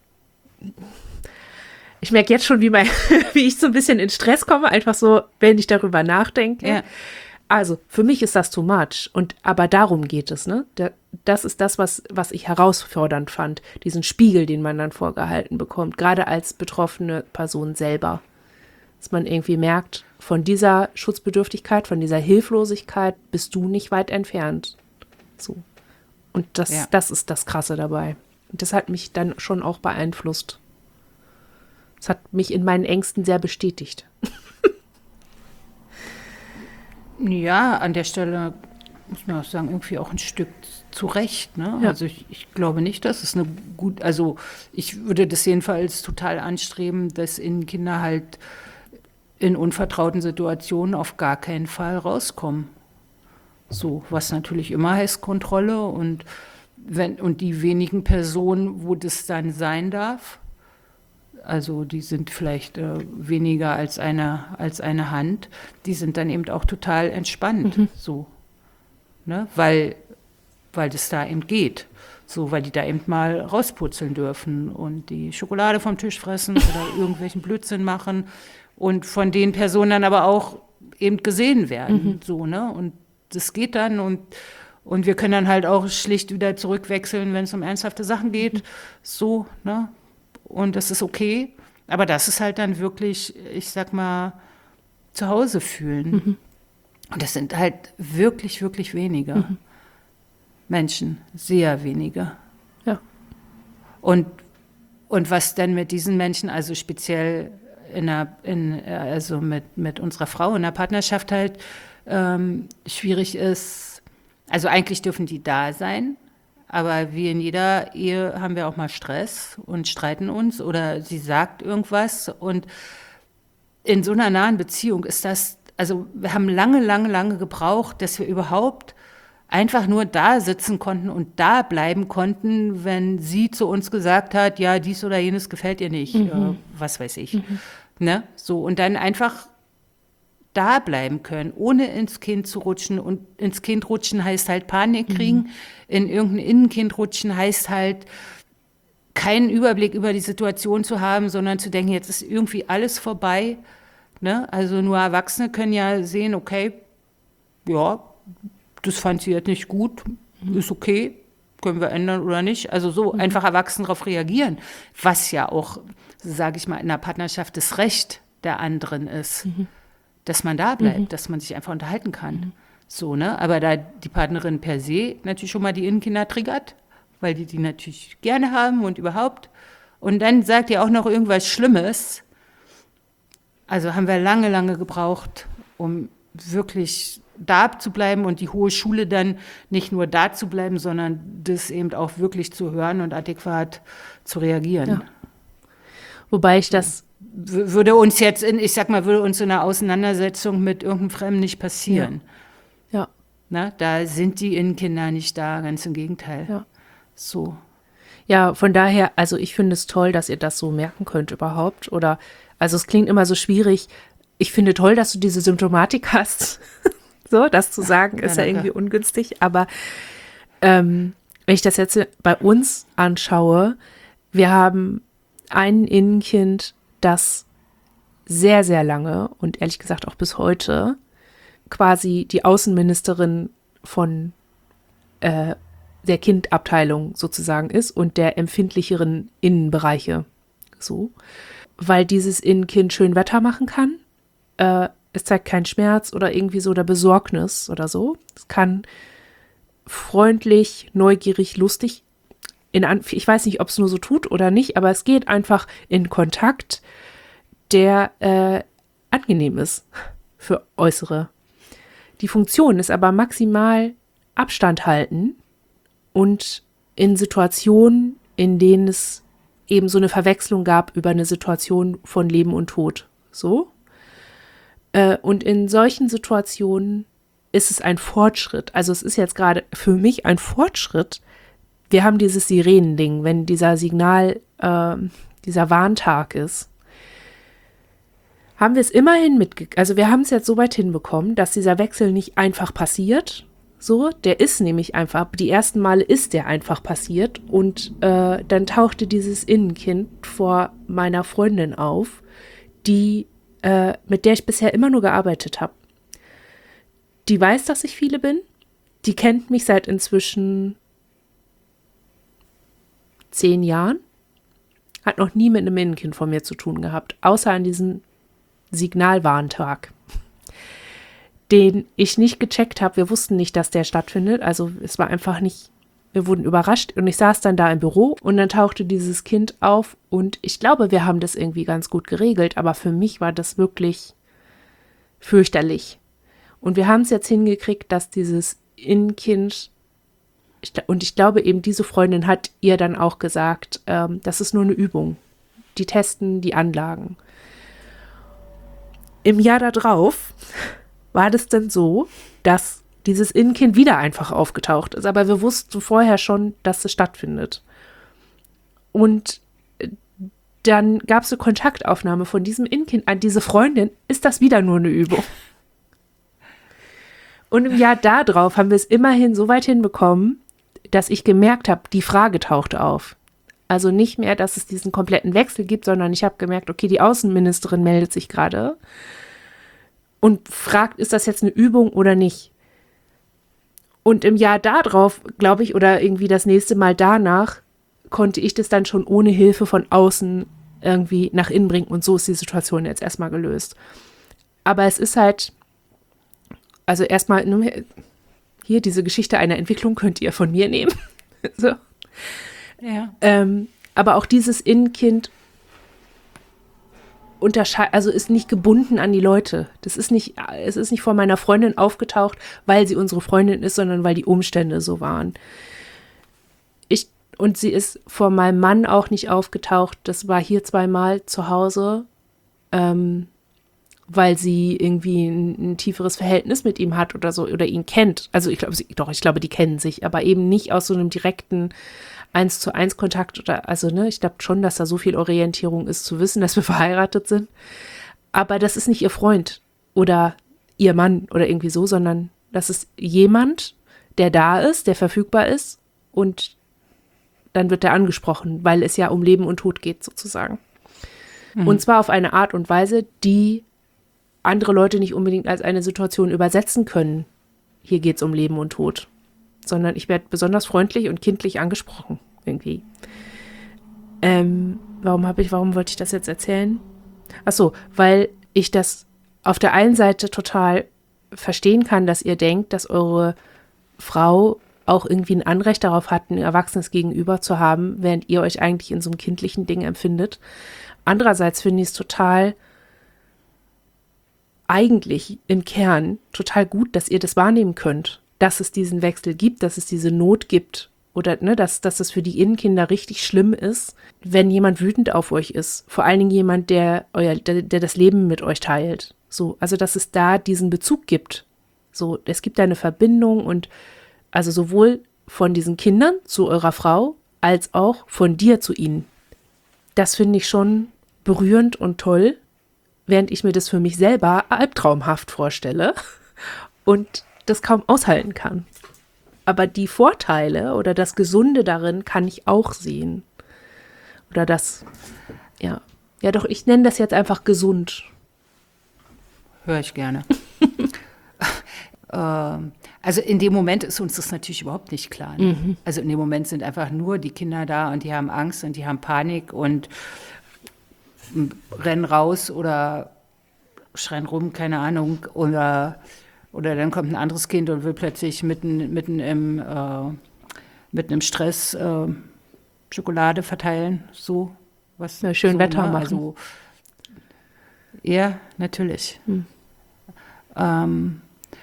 ich merke jetzt schon, wie, mein, wie ich so ein bisschen in Stress komme, einfach so, wenn ich darüber nachdenke. Ja. Also, für mich ist das too much. Und, aber darum geht es, ne? Da, das ist das, was, was ich herausfordernd fand. Diesen Spiegel, den man dann vorgehalten bekommt, gerade als betroffene Person selber. Dass man irgendwie merkt, von dieser Schutzbedürftigkeit, von dieser Hilflosigkeit bist du nicht weit entfernt. So. Und das, Ja. das ist das Krasse dabei. Und das hat mich dann schon auch beeinflusst. Das hat mich in meinen Ängsten sehr bestätigt. Ja, an der Stelle muss man auch sagen, irgendwie auch ein Stück zu Recht. Ne? Ja. Also ich, ich glaube nicht, dass es eine gut, also ich würde das jedenfalls total anstreben, dass in Kinder halt in unvertrauten Situationen auf gar keinen Fall rauskommen. So, was natürlich immer heißt Kontrolle und wenn, und die wenigen Personen, wo das dann sein darf, also die sind vielleicht äh, weniger als eine, als eine Hand, die sind dann eben auch total entspannt, Mhm. so, ne? Weil, weil das da eben geht, so, weil die da eben mal rausputzeln dürfen und die Schokolade vom Tisch fressen oder irgendwelchen Blödsinn machen und von den Personen dann aber auch eben gesehen werden, Mhm. so, ne? Und das geht dann und und wir können dann halt auch schlicht wieder zurückwechseln, wenn es um ernsthafte Sachen geht, so, ne? Und das ist okay. Aber das ist halt dann wirklich, ich sag mal, zu Hause fühlen. Mhm. Und das sind halt wirklich, wirklich wenige Mhm. Menschen, sehr wenige. Ja. Und, und was denn mit diesen Menschen, also speziell in der, in, also mit, mit unserer Frau in der Partnerschaft halt ähm, schwierig ist, also eigentlich dürfen die da sein, aber wie in jeder Ehe haben wir auch mal Stress und streiten uns oder sie sagt irgendwas. Und in so einer nahen Beziehung ist das, also wir haben lange, lange, lange gebraucht, dass wir überhaupt einfach nur da sitzen konnten und da bleiben konnten, wenn sie zu uns gesagt hat, ja, dies oder jenes gefällt ihr nicht, Mhm. äh, was weiß ich. Mhm. Ne? So, und dann einfach da bleiben können, ohne ins Kind zu rutschen. Und ins Kind rutschen heißt halt Panik kriegen. Mhm. In irgendein Innenkind rutschen heißt halt, keinen Überblick über die Situation zu haben, sondern zu denken, jetzt ist irgendwie alles vorbei. Ne? Also nur Erwachsene können ja sehen, okay, ja, das fand sie jetzt nicht gut, mhm. ist okay, können wir ändern oder nicht. Also so mhm. einfach erwachsen darauf reagieren, was ja auch, sage ich mal, in der Partnerschaft das Recht der anderen ist. Mhm. Dass man da bleibt, mhm. dass man sich einfach unterhalten kann. Mhm. So, ne? Aber da die Partnerin per se natürlich schon mal die Innenkinder triggert, weil die die natürlich gerne haben und überhaupt. Und dann sagt ihr auch noch irgendwas Schlimmes. Also haben wir lange, lange gebraucht, um wirklich da zu bleiben und die hohe Schule dann nicht nur da zu bleiben, sondern das eben auch wirklich zu hören und adäquat zu reagieren. Ja. Wobei ich das würde uns jetzt, in, ich sag mal, würde uns in einer Auseinandersetzung mit irgendeinem Fremden nicht passieren. Ja. Ja. Na, da sind die Innenkinder nicht da, ganz im Gegenteil. Ja. So. Ja, von daher, also ich finde es toll, dass ihr das so merken könnt überhaupt. Oder, also es klingt immer so schwierig. Ich finde toll, dass du diese Symptomatik hast. So, das zu sagen, ist ja, ja irgendwie ungünstig. Aber ähm, wenn ich das jetzt bei uns anschaue, wir haben ein Innenkind, das sehr, sehr lange und ehrlich gesagt auch bis heute quasi die Außenministerin von äh, der Kindabteilung sozusagen ist und der empfindlicheren Innenbereiche. So, weil dieses Innenkind schön Wetter machen kann. Äh, es zeigt keinen Schmerz oder irgendwie so oder Besorgnis oder so. Es kann freundlich, neugierig, lustig in An- ich weiß nicht, ob es nur so tut oder nicht, aber es geht einfach in Kontakt, der äh, angenehm ist für Äußere. Die Funktion ist aber maximal Abstand halten und in Situationen, in denen es eben so eine Verwechslung gab über eine Situation von Leben und Tod. So. Äh, und in solchen Situationen ist es ein Fortschritt. Also es ist jetzt gerade für mich ein Fortschritt. Wir haben dieses Sirenending, wenn dieser Signal, äh, dieser Warntag ist. Haben wir es immerhin mitgekriegt. Also wir haben es jetzt so weit hinbekommen, dass dieser Wechsel nicht einfach passiert. So, der ist nämlich einfach, die ersten Male ist der einfach passiert. Und äh, dann tauchte dieses Innenkind vor meiner Freundin auf, die, äh, mit der ich bisher immer nur gearbeitet habe. Die weiß, dass ich viele bin. Die kennt mich seit inzwischen zehn Jahren. Hat noch nie mit einem Innenkind von mir zu tun gehabt, außer an diesem Signalwarntag, den ich nicht gecheckt habe. Wir wussten nicht, dass der stattfindet. Also es war einfach nicht, wir wurden überrascht und ich saß dann da im Büro und dann tauchte dieses Kind auf und ich glaube, wir haben das irgendwie ganz gut geregelt, aber für mich war das wirklich fürchterlich. Und wir haben es jetzt hingekriegt, dass dieses Innenkind, und ich glaube eben, diese Freundin hat ihr dann auch gesagt, ähm, das ist nur eine Übung. Die testen die Anlagen. Im Jahr darauf war das dann so, dass dieses Innenkind wieder einfach aufgetaucht ist. Aber wir wussten vorher schon, dass es stattfindet. Und dann gab es eine Kontaktaufnahme von diesem Innenkind an diese Freundin. Ist das wieder nur eine Übung? Und im Jahr darauf haben wir es immerhin so weit hinbekommen, dass ich gemerkt habe, die Frage tauchte auf. Also nicht mehr, dass es diesen kompletten Wechsel gibt, sondern ich habe gemerkt, okay, die Außenministerin meldet sich gerade und fragt, ist das jetzt eine Übung oder nicht? Und im Jahr darauf, glaube ich, oder irgendwie das nächste Mal danach, konnte ich das dann schon ohne Hilfe von außen irgendwie nach innen bringen und so ist die Situation jetzt erstmal gelöst. Aber es ist halt, also erstmal, hier diese Geschichte einer Entwicklung könnt ihr von mir nehmen. So. Ja. Ähm, aber auch dieses Innenkind unterscheidet, also ist nicht gebunden an die Leute. Das ist nicht, es ist nicht vor meiner Freundin aufgetaucht, weil sie unsere Freundin ist, sondern weil die Umstände so waren. Ich, und sie ist vor meinem Mann auch nicht aufgetaucht. Das war hier zweimal zu Hause, ähm, weil sie irgendwie ein, ein tieferes Verhältnis mit ihm hat oder so, oder ihn kennt. Also ich glaube, doch, ich glaube, die kennen sich, aber eben nicht aus so einem direkten eins zu eins Kontakt oder, also ne, ich glaube schon, dass da so viel Orientierung ist, zu wissen, dass wir verheiratet sind. Aber das ist nicht ihr Freund oder ihr Mann oder irgendwie so, sondern das ist jemand, der da ist, der verfügbar ist und dann wird er angesprochen, weil es ja um Leben und Tod geht sozusagen. Mhm. Und zwar auf eine Art und Weise, die andere Leute nicht unbedingt als eine Situation übersetzen können. Hier geht es um Leben und Tod. Sondern ich werde besonders freundlich und kindlich angesprochen, irgendwie. Ähm, warum habe ich, warum wollte ich das jetzt erzählen? Ach so, weil ich das auf der einen Seite total verstehen kann, dass ihr denkt, dass eure Frau auch irgendwie ein Anrecht darauf hat, ein Erwachsenes Gegenüber zu haben, während ihr euch eigentlich in so einem kindlichen Ding empfindet. Andererseits finde ich es total eigentlich im Kern total gut, dass ihr das wahrnehmen könnt, dass es diesen Wechsel gibt, dass es diese Not gibt oder ne, dass, dass es für die Innenkinder richtig schlimm ist, wenn jemand wütend auf euch ist. Vor allen Dingen jemand, der, euer, der, der das Leben mit euch teilt. So, also dass es da diesen Bezug gibt. So, es gibt da eine Verbindung und also sowohl von diesen Kindern zu eurer Frau als auch von dir zu ihnen. Das finde ich schon berührend und toll, während ich mir das für mich selber albtraumhaft vorstelle und das kaum aushalten kann. Aber die Vorteile oder das Gesunde darin kann ich auch sehen. Oder das, ja, ja doch, ich nenne das jetzt einfach gesund. Höre ich gerne. ähm, also in dem Moment ist uns das natürlich überhaupt nicht klar. Ne? Mhm. Also in dem Moment sind einfach nur die Kinder da und die haben Angst und die haben Panik und rennen raus oder schreien rum, keine Ahnung, oder, oder dann kommt ein anderes Kind und will plötzlich mitten, mitten, im, äh, mitten im Stress äh, Schokolade verteilen, so was. Ja, schön so, Wetter ne? machen. Also, ja, natürlich. Hm. Ähm,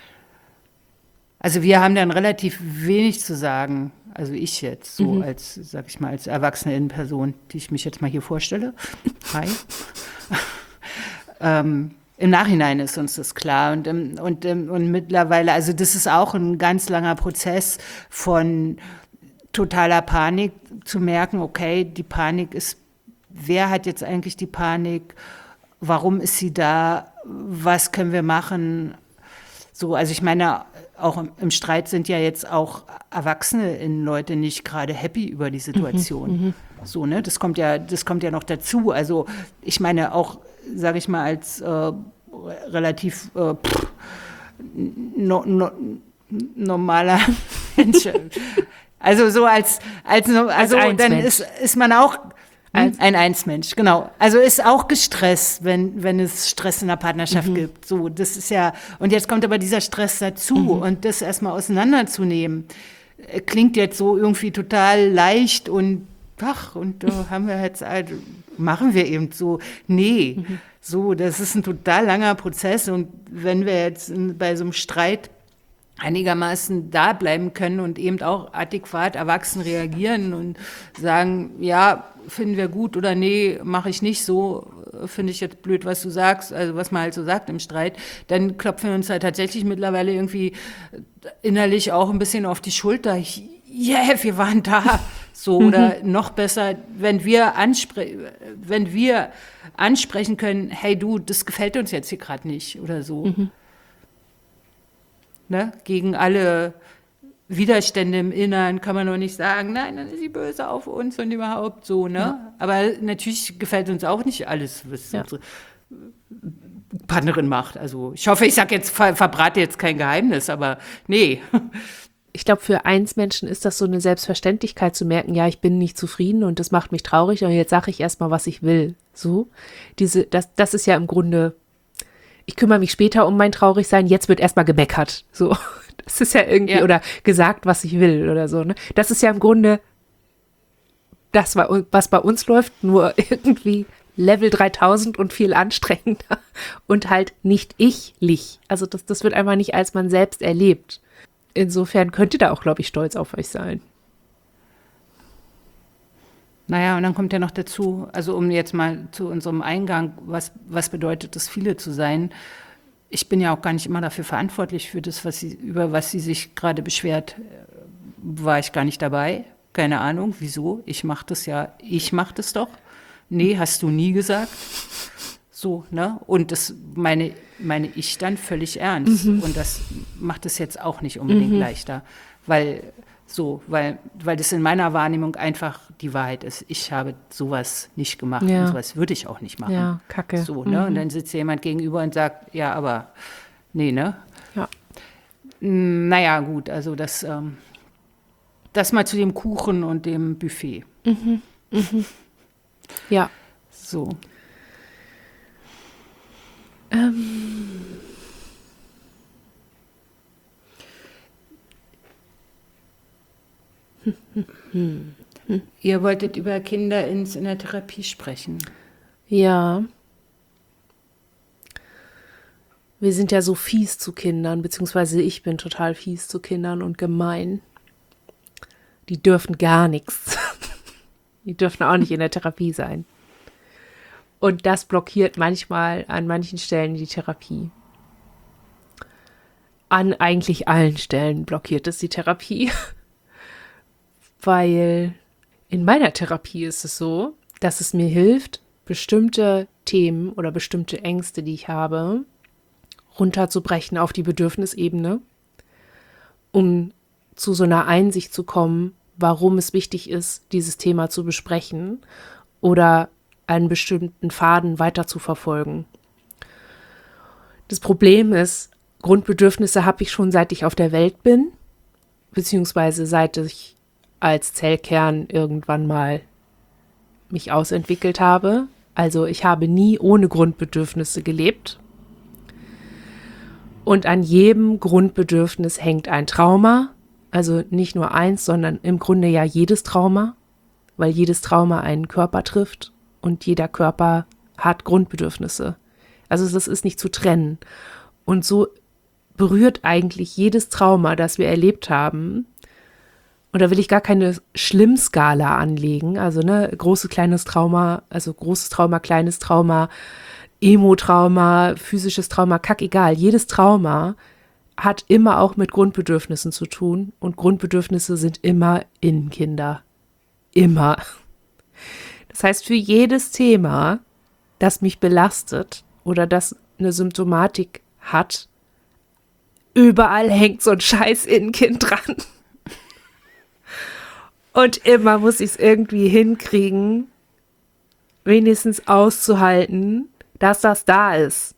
also wir haben dann relativ wenig zu sagen, also ich jetzt, so mhm. als, sag ich mal, als erwachsene Person, die ich mich jetzt mal hier vorstelle. Hi. ähm, Im Nachhinein ist uns das klar und, ähm, und, ähm, und mittlerweile, also das ist auch ein ganz langer Prozess von totaler Panik zu merken, okay, die Panik ist, wer hat jetzt eigentlich die Panik, warum ist sie da, was können wir machen, so, also ich meine, auch im, im Streit sind ja jetzt auch erwachsene Leute nicht gerade happy über die Situation, mhm, so, ne, das kommt ja, das kommt ja noch dazu, also ich meine auch, sage ich mal, als äh, relativ äh, pff, no, no, normaler Mensch. Also so als, als, also als dann ist, ist man auch als ein Einsmensch, genau. Also ist auch gestresst, wenn, wenn es Stress in der Partnerschaft mhm. gibt. So, das ist ja, und jetzt kommt aber dieser Stress dazu mhm. und das erstmal auseinanderzunehmen, klingt jetzt so irgendwie total leicht und ach, und da haben wir jetzt, also, machen wir eben so. Nee, mhm. so, das ist ein total langer Prozess und wenn wir jetzt in, bei so einem Streit einigermaßen da bleiben können und eben auch adäquat erwachsen reagieren und sagen, ja, finden wir gut oder nee, mache ich nicht so, finde ich jetzt blöd, was du sagst, also was man halt so sagt im Streit, dann klopfen wir uns halt tatsächlich mittlerweile irgendwie innerlich auch ein bisschen auf die Schulter. Yeah, wir waren da. So, oder mhm. noch besser, wenn wir, anspre- wenn wir ansprechen können, hey du, das gefällt uns jetzt hier gerade nicht oder so. Mhm. Ne? Gegen alle Widerstände im Inneren kann man doch nicht sagen, nein, dann ist sie böse auf uns und überhaupt so. Ne? Ja. Aber natürlich gefällt uns auch nicht alles, was ja. unsere Partnerin macht. Also ich hoffe, ich sage jetzt, ver- verbrate jetzt kein Geheimnis, aber nee. Ich glaube, für eins Menschen ist das so eine Selbstverständlichkeit zu merken, ja, ich bin nicht zufrieden und das macht mich traurig und jetzt sage ich erstmal, was ich will. So, diese, das, das ist ja im Grunde, ich kümmere mich später um mein Traurigsein, jetzt wird erstmal gemeckert. So, das ist ja irgendwie, ja. oder gesagt, was ich will oder so. Ne? Das ist ja im Grunde das, was bei uns läuft, nur irgendwie Level dreitausend und viel anstrengender und halt nicht ichlich. Also das, das wird einfach nicht als man selbst erlebt. Insofern könnt ihr da auch, glaube ich, stolz auf euch sein. Naja, und dann kommt ja noch dazu, also um jetzt mal zu unserem Eingang, was, was bedeutet es, viele zu sein? Ich bin ja auch gar nicht immer dafür verantwortlich für das, was sie, über was sie sich gerade beschwert, war ich gar nicht dabei. Keine Ahnung, wieso? Ich mache das ja, ich mache das doch. Nee, hast du nie gesagt. So, ne? Und das meine, meine ich dann völlig ernst. Mhm. Und das macht es jetzt auch nicht unbedingt mhm. leichter, weil so, weil, weil das in meiner Wahrnehmung einfach die Wahrheit ist. Ich habe sowas nicht gemacht ja. und sowas würde ich auch nicht machen. Ja, Kacke. So, ne? Mhm. Und dann sitzt jemand gegenüber und sagt, ja, aber nee, ne? Ja. Naja, gut, also das, ähm, das mal zu dem Kuchen und dem Buffet. Mhm. Mhm. Ja. So. Ähm. Ihr wolltet über Kinder ins, in der Therapie sprechen. Ja. Wir sind ja so fies zu Kindern, beziehungsweise ich bin total fies zu Kindern und gemein. Die dürfen gar nichts. Die dürfen auch nicht in der Therapie sein. Und das blockiert manchmal an manchen Stellen die Therapie. An eigentlich allen Stellen blockiert es die Therapie. Weil in meiner Therapie ist es so, dass es mir hilft, bestimmte Themen oder bestimmte Ängste, die ich habe, runterzubrechen auf die Bedürfnisebene, um zu so einer Einsicht zu kommen, warum es wichtig ist, dieses Thema zu besprechen oder einen bestimmten Faden weiter zu verfolgen. Das Problem ist, Grundbedürfnisse habe ich schon seit ich auf der Welt bin, beziehungsweise seit ich als Zellkern irgendwann mal mich ausentwickelt habe. Also ich habe nie ohne Grundbedürfnisse gelebt. Und an jedem Grundbedürfnis hängt ein Trauma, also nicht nur eins, sondern im Grunde ja jedes Trauma, weil jedes Trauma einen Körper trifft. Und jeder Körper hat Grundbedürfnisse. Also das ist nicht zu trennen. Und so berührt eigentlich jedes Trauma, das wir erlebt haben. Und da will ich gar keine Schlimmskala anlegen. Also ne, großes, kleines Trauma, also großes Trauma, kleines Trauma, Emo-Trauma, physisches Trauma, kackegal. Jedes Trauma hat immer auch mit Grundbedürfnissen zu tun und Grundbedürfnisse sind immer in Kinder. Immer. Das heißt, für jedes Thema, das mich belastet oder das eine Symptomatik hat, überall hängt so ein scheiß Innenkind dran. Und immer muss ich es irgendwie hinkriegen, wenigstens auszuhalten, dass das da ist.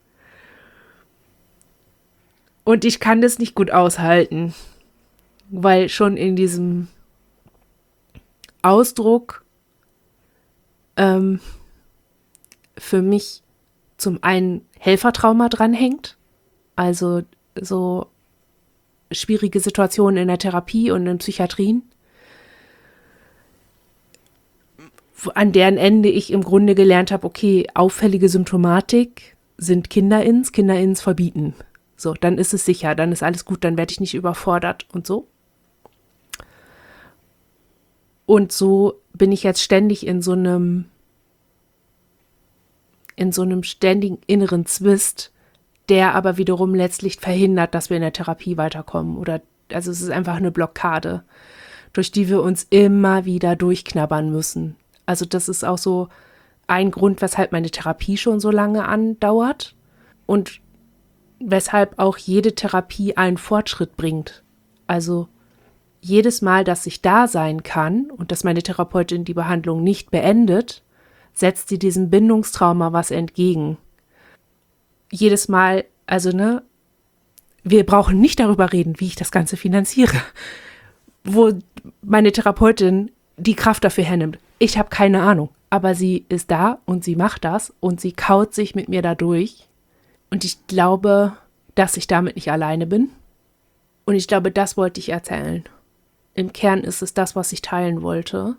Und ich kann das nicht gut aushalten, weil schon in diesem Ausdruck ähm, für mich zum einen Helfertrauma dranhängt, also so schwierige Situationen in der Therapie und in Psychiatrien, an deren Ende ich im Grunde gelernt habe, okay, auffällige Symptomatik sind Kinderins, Kinderins verbieten. So, dann ist es sicher, dann ist alles gut, dann werde ich nicht überfordert und so. Und so bin ich jetzt ständig in so einem, in so einem ständigen inneren Zwist, der aber wiederum letztlich verhindert, dass wir in der Therapie weiterkommen. Oder, also es ist einfach eine Blockade, durch die wir uns immer wieder durchknabbern müssen. Also das ist auch so ein Grund, weshalb meine Therapie schon so lange andauert und weshalb auch jede Therapie einen Fortschritt bringt. Also jedes Mal, dass ich da sein kann und dass meine Therapeutin die Behandlung nicht beendet, setzt sie diesem Bindungstrauma was entgegen. Jedes Mal, also ne, wir brauchen nicht darüber reden, wie ich das Ganze finanziere, wo meine Therapeutin die Kraft dafür hernimmt. Ich habe keine Ahnung, aber sie ist da und sie macht das und sie kaut sich mit mir da durch. Und ich glaube, dass ich damit nicht alleine bin. Und ich glaube, das wollte ich erzählen. Im Kern ist es das, was ich teilen wollte.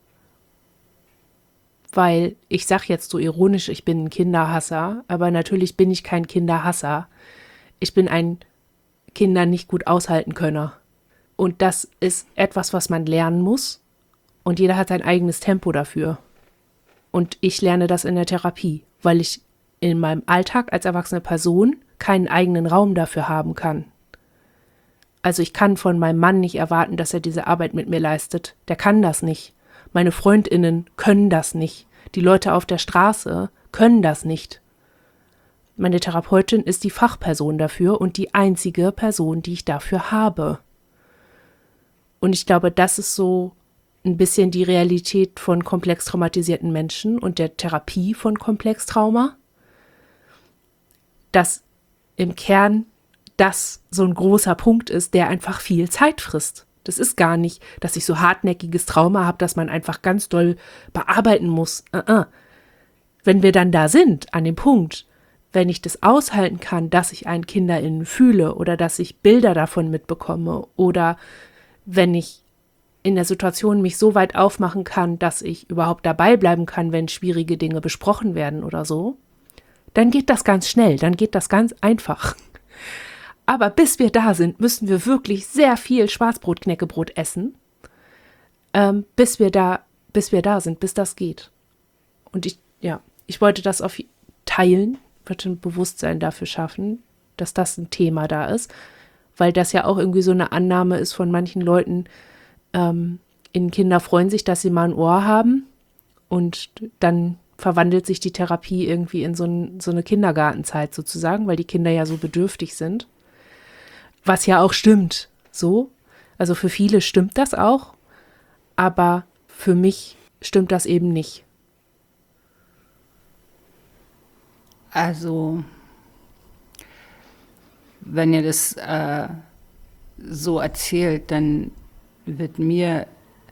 Weil ich sage jetzt so ironisch, ich bin ein Kinderhasser, aber natürlich bin ich kein Kinderhasser. Ich bin ein Kinder nicht gut aushalten Könner. Und das ist etwas, was man lernen muss. Und jeder hat sein eigenes Tempo dafür. Und ich lerne das in der Therapie, weil ich in meinem Alltag als erwachsene Person keinen eigenen Raum dafür haben kann. Also ich kann von meinem Mann nicht erwarten, dass er diese Arbeit mit mir leistet. Der kann das nicht. Meine FreundInnen können das nicht. Die Leute auf der Straße können das nicht. Meine Therapeutin ist die Fachperson dafür und die einzige Person, die ich dafür habe. Und ich glaube, das ist so ein bisschen die Realität von komplex traumatisierten Menschen und der Therapie von Komplextrauma, dass im Kern das so ein großer Punkt ist, der einfach viel Zeit frisst. Das ist gar nicht, dass ich so hartnäckiges Trauma habe, dass man einfach ganz doll bearbeiten muss. Uh-uh. Wenn wir dann da sind, an dem Punkt, wenn ich das aushalten kann, dass ich einen KinderInnen fühle oder dass ich Bilder davon mitbekomme oder wenn ich in der Situation mich so weit aufmachen kann, dass ich überhaupt dabei bleiben kann, wenn schwierige Dinge besprochen werden oder so, dann geht das ganz schnell, dann geht das ganz einfach. Aber bis wir da sind, müssen wir wirklich sehr viel Schwarzbrot-Knäckebrot essen, ähm, bis wir da, bis wir da sind, bis das geht. Und ich, ja, ich wollte das auf teilen, wollte ein Bewusstsein dafür schaffen, dass das ein Thema da ist, weil das ja auch irgendwie so eine Annahme ist von manchen Leuten, ähm, in Kinder freuen sich, dass sie mal ein Ohr haben und dann verwandelt sich die Therapie irgendwie in so, ein, so eine Kindergartenzeit sozusagen, weil die Kinder ja so bedürftig sind. Was ja auch stimmt, so. Also für viele stimmt das auch, aber für mich stimmt das eben nicht. Also, wenn ihr das äh, so erzählt, dann wird mir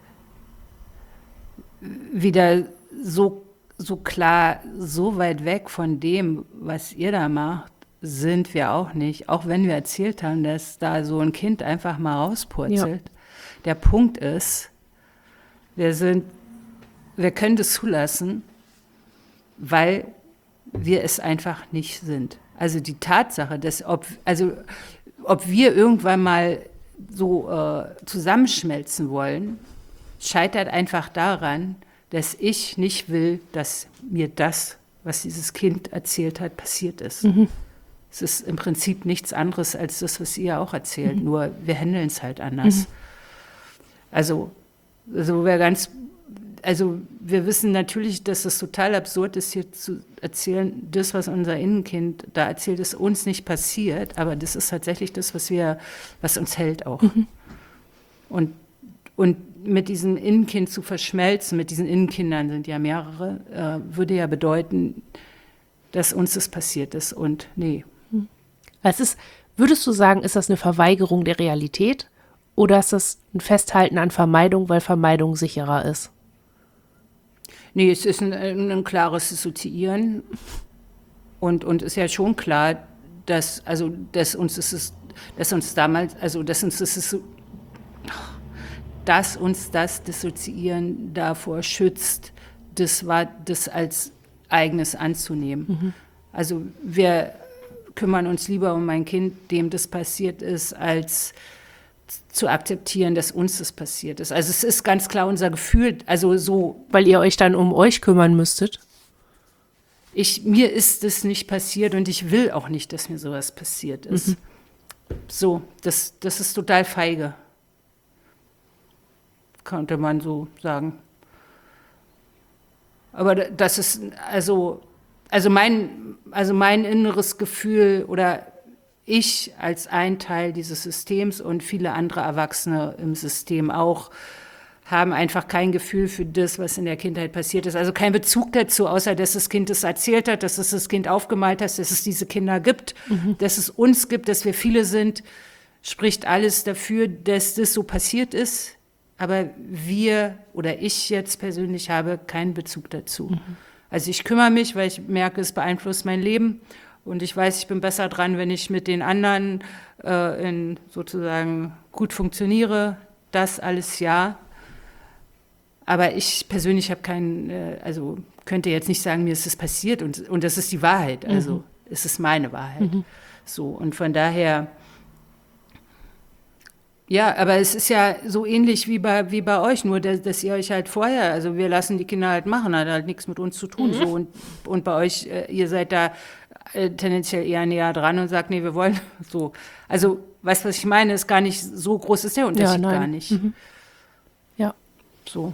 wieder so, so klar, so weit weg von dem, was ihr da macht, sind wir auch nicht. Auch wenn wir erzählt haben, dass da so ein Kind einfach mal rauspurzelt. Ja. Der Punkt ist, wir sind, wir können das zulassen, weil wir es einfach nicht sind. Also die Tatsache, dass ob, also ob wir irgendwann mal so äh, zusammenschmelzen wollen, scheitert einfach daran, dass ich nicht will, dass mir das was dieses Kind erzählt hat, passiert ist. Mhm. Es ist im Prinzip nichts anderes als das, was ihr auch erzählt, mhm. nur wir handeln es halt anders. Mhm. Also, also wir ganz, also wir wissen natürlich, dass es total absurd ist, hier zu erzählen, das, was unser Innenkind da erzählt, ist uns nicht passiert, aber das ist tatsächlich das, was wir, was uns hält auch. Mhm. Und, und mit diesem Innenkind zu verschmelzen, mit diesen Innenkindern sind ja mehrere, äh, würde ja bedeuten, dass uns das passiert ist und nee. Es ist, würdest du sagen, ist das eine Verweigerung der Realität oder ist das ein Festhalten an Vermeidung, weil Vermeidung sicherer ist? Nee, es ist ein, ein klares Dissoziieren und, und ist ja schon klar, dass, also, dass uns das ist, dass uns damals, also dass uns das ist, dass uns das Dissoziieren davor schützt, das war das als eigenes anzunehmen. Mhm. Also wir kümmern uns lieber um ein Kind, dem das passiert ist, als zu akzeptieren, dass uns das passiert ist. Also es ist ganz klar unser Gefühl, also so. Weil ihr euch dann um euch kümmern müsstet? Ich, mir ist das nicht passiert und ich will auch nicht, dass mir sowas passiert ist. Mhm. So, das, das ist total feige. Könnte man so sagen. Aber das ist, also, also mein, also mein inneres Gefühl oder ich als ein Teil dieses Systems und viele andere Erwachsene im System auch, haben einfach kein Gefühl für das, was in der Kindheit passiert ist. Also keinen Bezug dazu, außer dass das Kind es erzählt hat, dass es das Kind aufgemalt hat, dass es diese Kinder gibt, mhm. dass es uns gibt, dass wir viele sind, spricht alles dafür, dass das so passiert ist. Aber wir oder ich jetzt persönlich habe keinen Bezug dazu. Mhm. Also ich kümmere mich, weil ich merke, es beeinflusst mein Leben. Und ich weiß, ich bin besser dran, wenn ich mit den anderen äh, in sozusagen gut funktioniere. Das alles ja. Aber ich persönlich habe keinen, äh, also könnte jetzt nicht sagen, mir ist das passiert und, und das ist die Wahrheit. Also mhm. es ist meine Wahrheit. Mhm. So, und von daher, ja, aber es ist ja so ähnlich wie bei, wie bei euch, nur dass, dass ihr euch halt vorher, also wir lassen die Kinder halt machen, hat halt nichts mit uns zu tun. Mhm. So, und, und bei euch, äh, ihr seid da äh, tendenziell eher näher dran und sagt, nee, wir wollen so. Also, weißt du, was ich meine, ist gar nicht so groß, ist der Unterschied ja, gar nicht. Mhm. Ja. So.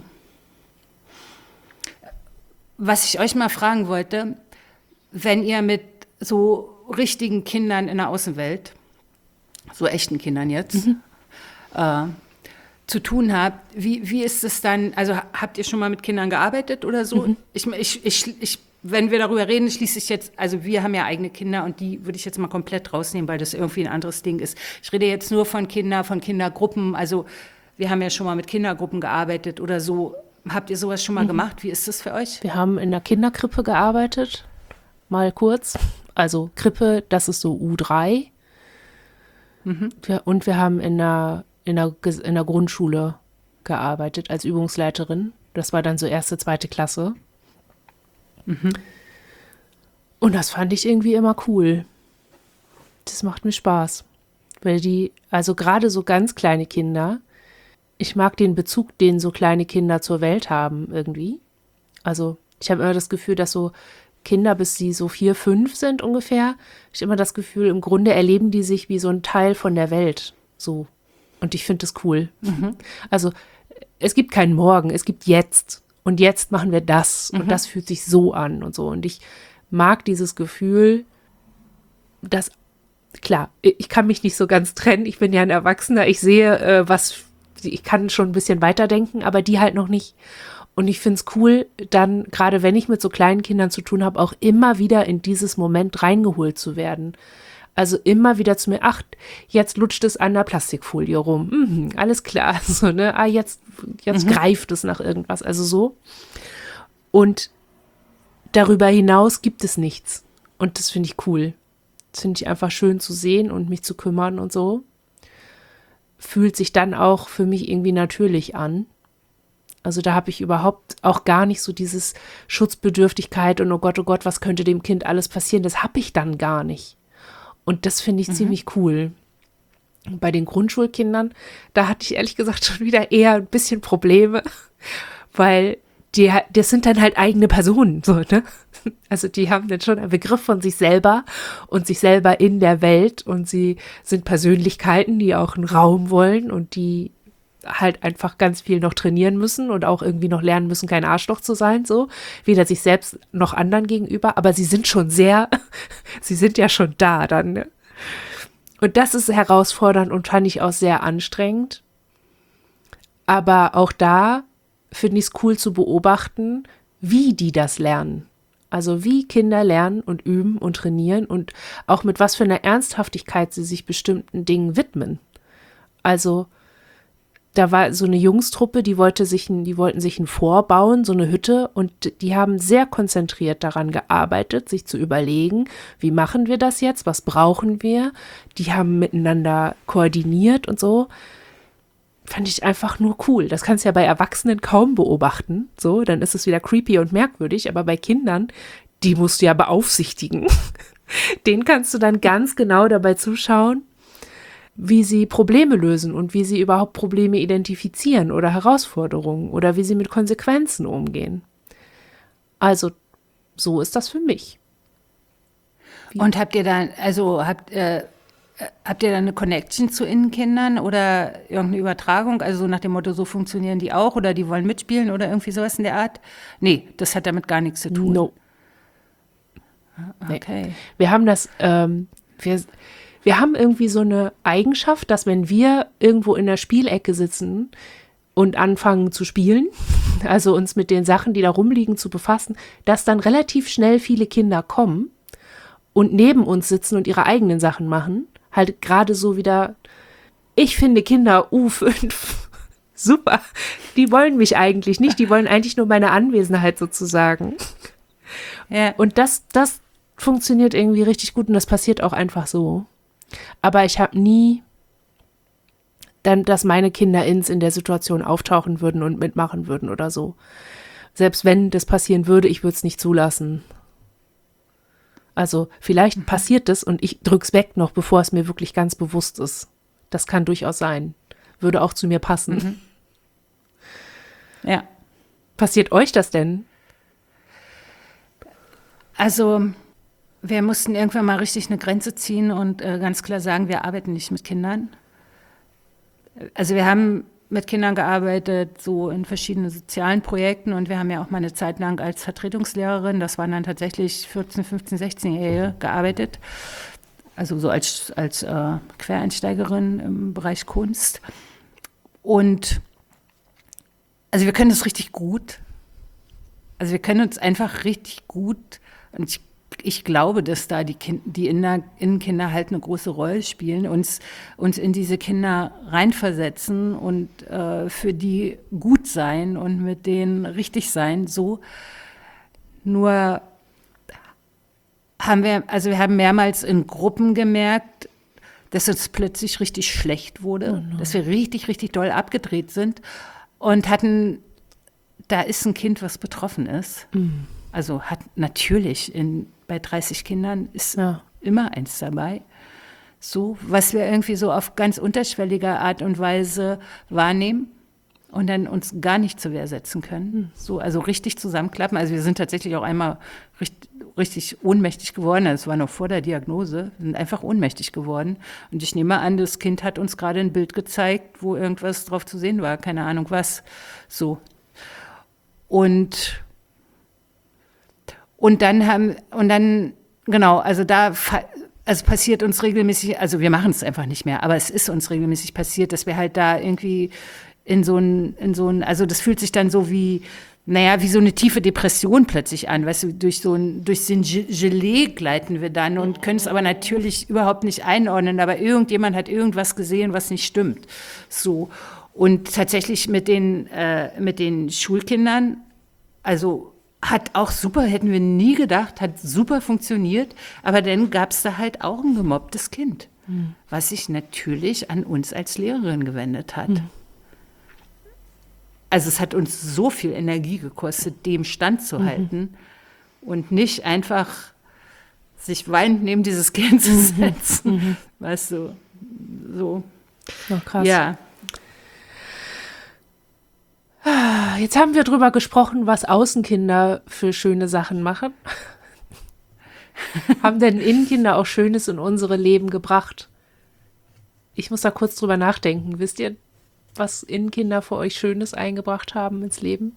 Was ich euch mal fragen wollte, wenn ihr mit so richtigen Kindern in der Außenwelt, so echten Kindern jetzt, mhm. äh, zu tun habt, wie, wie ist es dann, also habt ihr schon mal mit Kindern gearbeitet oder so? Mhm. Ich, ich, ich, ich, wenn wir darüber reden, schließe ich jetzt, also wir haben ja eigene Kinder und die würde ich jetzt mal komplett rausnehmen, weil das irgendwie ein anderes Ding ist. Ich rede jetzt nur von Kindern, von Kindergruppen, also wir haben ja schon mal mit Kindergruppen gearbeitet oder so. Habt ihr sowas schon mal mhm. gemacht? Wie ist das für euch? Wir haben in der Kinderkrippe gearbeitet, mal kurz. Also Krippe, das ist so U drei. Mhm. Und wir haben in der, in, der, in der Grundschule gearbeitet als Übungsleiterin. Das war dann so erste, zweite Klasse. Mhm. Und das fand ich irgendwie immer cool. Das macht mir Spaß. Weil die, also gerade so ganz kleine Kinder, ich mag den Bezug, den so kleine Kinder zur Welt haben irgendwie. Also ich habe immer das Gefühl, dass so Kinder, bis sie so vier, fünf sind ungefähr, ich habe immer das Gefühl, im Grunde erleben die sich wie so ein Teil von der Welt. So. Und ich finde das cool. Mhm. Also es gibt keinen Morgen, es gibt jetzt. Und jetzt machen wir das. Mhm. Und das fühlt sich so an und so. Und ich mag dieses Gefühl, dass, klar, ich kann mich nicht so ganz trennen. Ich bin ja ein Erwachsener. Ich sehe, äh, was ich kann schon ein bisschen weiterdenken, aber die halt noch nicht. Und ich finde es cool, dann, gerade wenn ich mit so kleinen Kindern zu tun habe, auch immer wieder in dieses Moment reingeholt zu werden. Also immer wieder zu mir, ach, jetzt lutscht es an der Plastikfolie rum. Mhm, alles klar. So, ne? Ah, jetzt, jetzt mhm. greift es nach irgendwas. Also so. Und darüber hinaus gibt es nichts. Und das finde ich cool. Das finde ich einfach schön zu sehen und mich zu kümmern und so. Fühlt sich dann auch für mich irgendwie natürlich an. Also da habe ich überhaupt auch gar nicht so dieses Schutzbedürftigkeit und oh Gott, oh Gott, was könnte dem Kind alles passieren? Das habe ich dann gar nicht. Und das finde ich mhm. ziemlich cool. Und bei den Grundschulkindern, da hatte ich ehrlich gesagt schon wieder eher ein bisschen Probleme, weil die, das sind dann halt eigene Personen, so, ne? Also die haben dann schon einen Begriff von sich selber und sich selber in der Welt und sie sind Persönlichkeiten, die auch einen Raum wollen und die halt einfach ganz viel noch trainieren müssen und auch irgendwie noch lernen müssen, kein Arschloch zu sein, so, weder sich selbst noch anderen gegenüber, aber sie sind schon sehr, sie sind ja schon da dann. Ne? Und das ist herausfordernd und fand ich auch sehr anstrengend. Aber auch da finde ich es cool zu beobachten, wie die das lernen. Also wie Kinder lernen und üben und trainieren und auch mit was für einer Ernsthaftigkeit sie sich bestimmten Dingen widmen. Also da war so eine Jungstruppe, die wollte sich ein, die wollten sich ein Fort bauen, so eine Hütte, und die haben sehr konzentriert daran gearbeitet, sich zu überlegen, wie machen wir das jetzt, was brauchen wir? Die haben miteinander koordiniert und so. Fand ich einfach nur cool. Das kannst du ja bei Erwachsenen kaum beobachten. So, dann ist es wieder creepy und merkwürdig, aber bei Kindern, die musst du ja beaufsichtigen. Den kannst du dann ganz genau dabei zuschauen, wie sie Probleme lösen und wie sie überhaupt Probleme identifizieren oder Herausforderungen oder wie sie mit Konsequenzen umgehen. Also, so ist das für mich. Wie? Und habt ihr dann, also habt, äh, habt ihr dann eine Connection zu Innenkindern oder irgendeine Übertragung? Also so nach dem Motto, so funktionieren die auch oder die wollen mitspielen oder irgendwie sowas in der Art? Nee, das hat damit gar nichts zu tun. No. Okay. Nee. Wir haben das, ähm, wir, wir haben irgendwie so eine Eigenschaft, dass wenn wir irgendwo in der Spielecke sitzen und anfangen zu spielen, also uns mit den Sachen, die da rumliegen, zu befassen, dass dann relativ schnell viele Kinder kommen und neben uns sitzen und ihre eigenen Sachen machen. Halt gerade so wieder, ich finde Kinder U fünf super. Die wollen mich eigentlich nicht, die wollen eigentlich nur meine Anwesenheit sozusagen. Ja. Und das, das funktioniert irgendwie richtig gut und das passiert auch einfach so. Aber ich habe nie dann, dass meine Kinder ins in der Situation auftauchen würden und mitmachen würden oder so. Selbst wenn das passieren würde, ich würde es nicht zulassen. Also vielleicht passiert es und ich drück's weg noch, bevor es mir wirklich ganz bewusst ist. Das kann durchaus sein. Würde auch zu mir passen. Mhm. Ja. Passiert euch das denn? Also wir mussten irgendwann mal richtig eine Grenze ziehen und äh, ganz klar sagen, wir arbeiten nicht mit Kindern. Also wir haben mit Kindern gearbeitet, so in verschiedenen sozialen Projekten und wir haben ja auch mal eine Zeit lang als Vertretungslehrerin, das waren dann tatsächlich vierzehn, fünfzehn, sechzehnjährige gearbeitet, also so als, als äh, Quereinsteigerin im Bereich Kunst. Und also wir können das richtig gut. Also wir können uns einfach richtig gut, und ich Ich glaube, dass da die, kind, die Inner, Innenkinder halt eine große Rolle spielen, uns, uns in diese Kinder reinversetzen und äh, für die gut sein und mit denen richtig sein. So. Nur haben wir, also wir haben mehrmals in Gruppen gemerkt, dass uns plötzlich richtig schlecht wurde, oh no. dass wir richtig, richtig doll abgedreht sind und hatten, da ist ein Kind, was betroffen ist. Mhm. Also hat natürlich in, bei dreißig Kindern ist ja. immer eins dabei. So, was wir irgendwie so auf ganz unterschwelliger Art und Weise wahrnehmen und dann uns gar nicht zur Wehr setzen können. Mhm. So, also richtig zusammenklappen. Also wir sind tatsächlich auch einmal richtig, richtig ohnmächtig geworden. Das war noch vor der Diagnose. Wir sind einfach ohnmächtig geworden. Und ich nehme an, das Kind hat uns gerade ein Bild gezeigt, wo irgendwas drauf zu sehen war. Keine Ahnung was. So. Und Und dann haben, und dann, genau, also da, also passiert uns regelmäßig, also wir machen es einfach nicht mehr, aber es ist uns regelmäßig passiert, dass wir halt da irgendwie in so ein, in so ein, also das fühlt sich dann so wie, naja, wie so eine tiefe Depression plötzlich an, weißt du, durch so ein, durch den Gelee gleiten wir dann und können es aber natürlich überhaupt nicht einordnen, aber irgendjemand hat irgendwas gesehen, was nicht stimmt, so. Und tatsächlich mit den, äh, mit den Schulkindern, also hat auch super, hätten wir nie gedacht, hat super funktioniert, aber dann gab es da halt auch ein gemobbtes Kind, mhm. was sich natürlich an uns als Lehrerin gewendet hat. Mhm. Also es hat uns so viel Energie gekostet, dem standzuhalten mhm. und nicht einfach sich weinend neben dieses Kind zu setzen, mhm. weißt du, so. Oh, krass. Ja. Jetzt haben wir drüber gesprochen, was Außenkinder für schöne Sachen machen. Haben denn Innenkinder auch Schönes in unsere Leben gebracht? Ich muss da kurz drüber nachdenken. Wisst ihr, was Innenkinder für euch Schönes eingebracht haben ins Leben?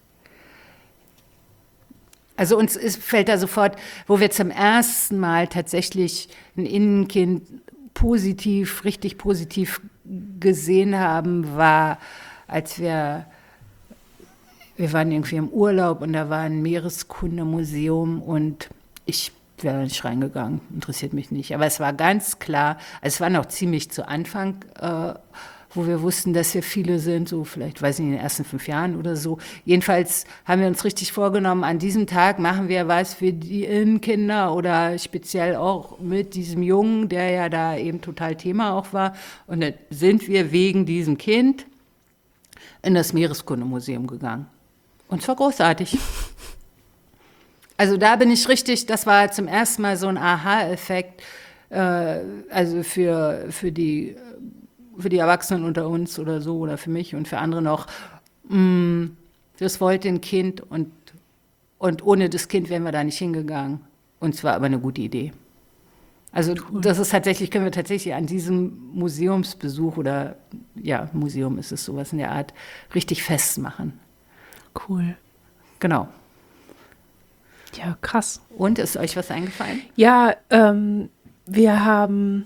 Also uns ist, fällt da sofort, wo wir zum ersten Mal tatsächlich ein Innenkind positiv, richtig positiv gesehen haben, war, als wir, wir waren irgendwie im Urlaub und da war ein Meereskundemuseum und ich wäre nicht reingegangen, interessiert mich nicht. Aber es war ganz klar, also es war noch ziemlich zu Anfang, äh, wo wir wussten, dass wir viele sind, so vielleicht, weiß ich nicht, in den ersten fünf Jahren oder so. Jedenfalls haben wir uns richtig vorgenommen, an diesem Tag machen wir was für die Innenkinder oder speziell auch mit diesem Jungen, der ja da eben total Thema auch war. Und dann sind wir wegen diesem Kind in das Meereskundemuseum gegangen. Und es war großartig. Also da bin ich richtig, das war zum ersten Mal so ein Aha-Effekt, äh, also für, für die für die Erwachsenen unter uns oder so oder für mich und für andere noch, mh, das wollte ein Kind und, und ohne das Kind wären wir da nicht hingegangen. Und es war aber eine gute Idee. Also cool. Das ist tatsächlich, können wir tatsächlich an diesem Museumsbesuch oder ja, Museum ist es sowas in der Art, richtig festmachen. Cool. Genau. Ja, krass. Und ist euch was eingefallen? Ja, ähm, wir haben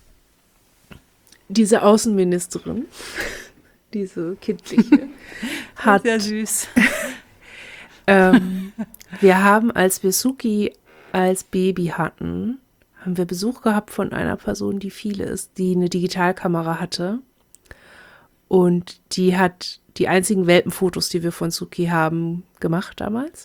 diese Außenministerin, diese kindliche, hat sehr süß. ähm, wir haben, als wir Suki als Baby hatten, haben wir Besuch gehabt von einer Person, die viele ist, die eine Digitalkamera hatte. Und die hat die einzigen Welpenfotos, die wir von Suki haben, gemacht damals.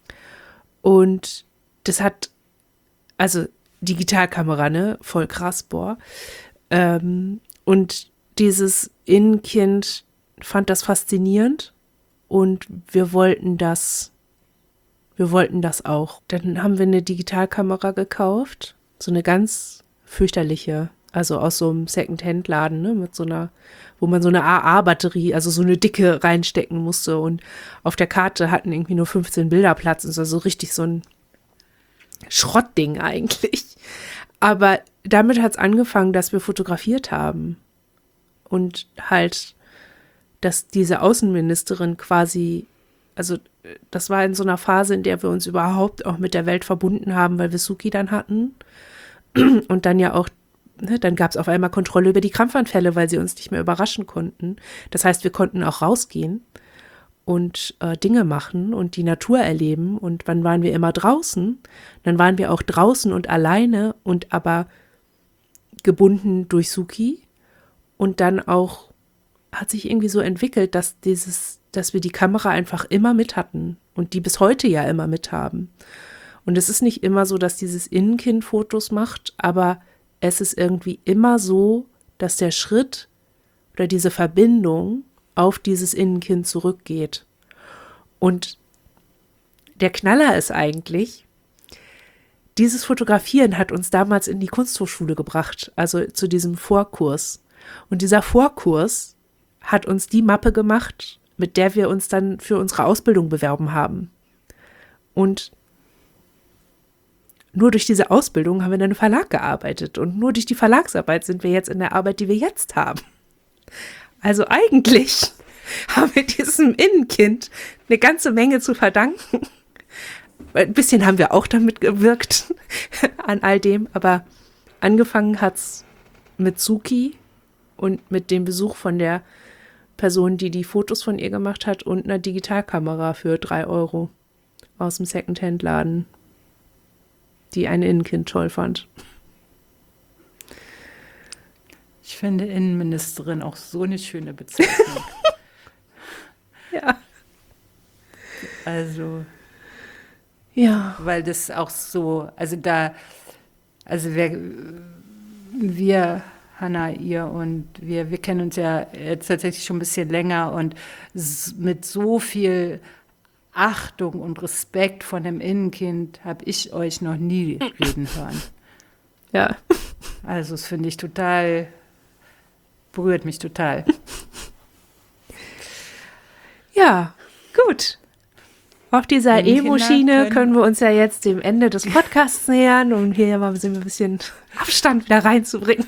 Und das hat, also Digitalkamera, ne, voll krass, boah. Ähm, und dieses Innenkind fand das faszinierend und wir wollten das, wir wollten das auch. Dann haben wir eine Digitalkamera gekauft, so eine ganz fürchterliche, also aus so einem Second-Hand-Laden, ne, mit so einer, wo man so eine A A-Batterie, also so eine dicke reinstecken musste und auf der Karte hatten irgendwie nur fünfzehn Bilder Platz und so, so richtig so ein Schrottding eigentlich. Aber damit hat es angefangen, dass wir fotografiert haben und halt, dass diese Außenministerin quasi, also das war in so einer Phase, in der wir uns überhaupt auch mit der Welt verbunden haben, weil wir Suki dann hatten und dann ja auch, ne, dann gab es auf einmal Kontrolle über die Krampfanfälle, weil sie uns nicht mehr überraschen konnten. Das heißt, wir konnten auch rausgehen und äh, Dinge machen und die Natur erleben. Und wann waren wir immer draußen? Dann waren wir auch draußen und alleine und aber gebunden durch Suki. Und dann auch hat sich irgendwie so entwickelt, dass dieses, dass wir die Kamera einfach immer mit hatten und die bis heute ja immer mit haben. Und es ist nicht immer so, dass dieses Innenkind Fotos macht, aber es ist irgendwie immer so, dass der Schritt oder diese Verbindung auf dieses Innenkind zurückgeht. Und der Knaller ist eigentlich, dieses Fotografieren hat uns damals in die Kunsthochschule gebracht, also zu diesem Vorkurs. Und dieser Vorkurs hat uns die Mappe gemacht, mit der wir uns dann für unsere Ausbildung bewerben haben. Und nur durch diese Ausbildung haben wir in einem Verlag gearbeitet. Und nur durch die Verlagsarbeit sind wir jetzt in der Arbeit, die wir jetzt haben. Also eigentlich haben wir diesem Innenkind eine ganze Menge zu verdanken. Ein bisschen haben wir auch damit gewirkt an all dem, aber angefangen hat es mit Suki und mit dem Besuch von der Person, die die Fotos von ihr gemacht hat und einer Digitalkamera für drei Euro aus dem Secondhand-Laden, die ein Innenkind toll fand. Ich finde Innenministerin auch so eine schöne Bezeichnung. Ja. Also, ja. Weil das auch so, also da, also wir, wir, Hanna, ihr und wir, wir kennen uns ja jetzt tatsächlich schon ein bisschen länger und mit so viel Achtung und Respekt von dem Innenkind habe ich euch noch nie reden hören. Ja. Also das finde ich total, berührt mich total. Ja, gut. Auf dieser Wenn Kinder Emo-Schiene können- können wir uns ja jetzt dem Ende des Podcasts nähern, um hier mal ein bisschen Abstand wieder reinzubringen.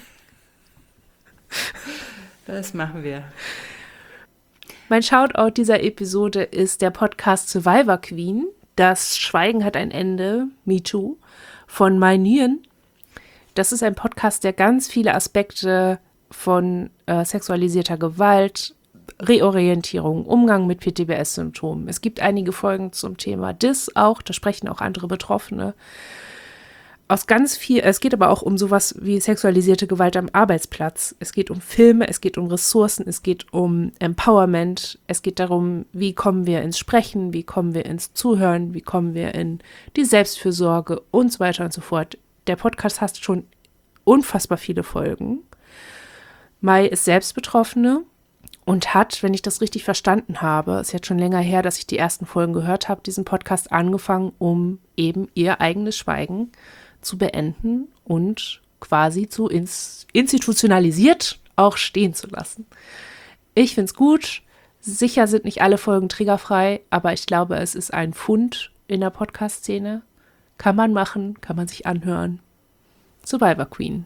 Das machen wir. Mein Shoutout dieser Episode ist der Podcast Survivor Queen. Das Schweigen hat ein Ende, Me Too, von My Nguyen. Das ist ein Podcast, der ganz viele Aspekte von äh, sexualisierter Gewalt, Reorientierung, Umgang mit P T B S-Symptomen. Es gibt einige Folgen zum Thema D I S auch, da sprechen auch andere Betroffene. Aus ganz viel, es geht aber auch um sowas wie sexualisierte Gewalt am Arbeitsplatz. Es geht um Filme, es geht um Ressourcen, es geht um Empowerment. Es geht darum, wie kommen wir ins Sprechen, wie kommen wir ins Zuhören, wie kommen wir in die Selbstfürsorge und so weiter und so fort. Der Podcast hat schon unfassbar viele Folgen. Mai ist selbst Betroffene und hat, wenn ich das richtig verstanden habe, ist jetzt schon länger her, dass ich die ersten Folgen gehört habe, diesen Podcast angefangen, um eben ihr eigenes Schweigen zu beenden und quasi zu ins, institutionalisiert auch stehen zu lassen. Ich finde es gut. Sicher sind nicht alle Folgen triggerfrei, aber ich glaube, es ist ein Fund in der Podcast-Szene. Kann man machen, kann man sich anhören. Survivor Queen.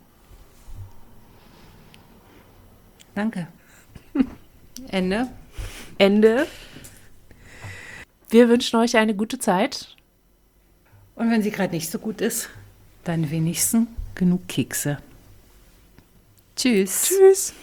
Danke. Ende. Ende. Wir wünschen euch eine gute Zeit. Und wenn sie gerade nicht so gut ist, dann wenigstens genug Kekse. Tschüss. Tschüss.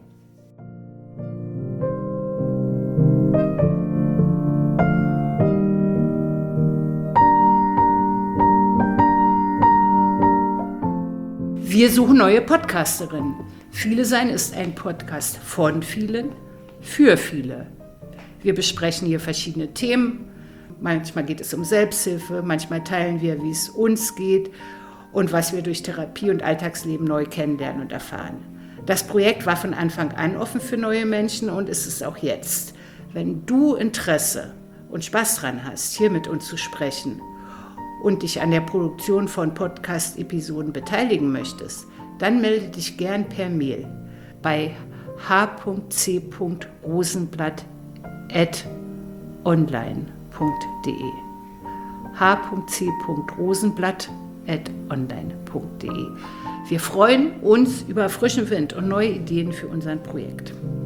Wir suchen neue Podcasterinnen. Viele sein ist ein Podcast von vielen, für viele. Wir besprechen hier verschiedene Themen. Manchmal geht es um Selbsthilfe, manchmal teilen wir, wie es uns geht und was wir durch Therapie und Alltagsleben neu kennenlernen und erfahren. Das Projekt war von Anfang an offen für neue Menschen und ist es auch jetzt. Wenn du Interesse und Spaß dran hast, hier mit uns zu sprechen und dich an der Produktion von Podcast-Episoden beteiligen möchtest, dann melde dich gern per Mail bei h c rosenblatt at online punkt de h c rosenblatt at online punkt de. Wir freuen uns über frischen Wind und neue Ideen für unser Projekt.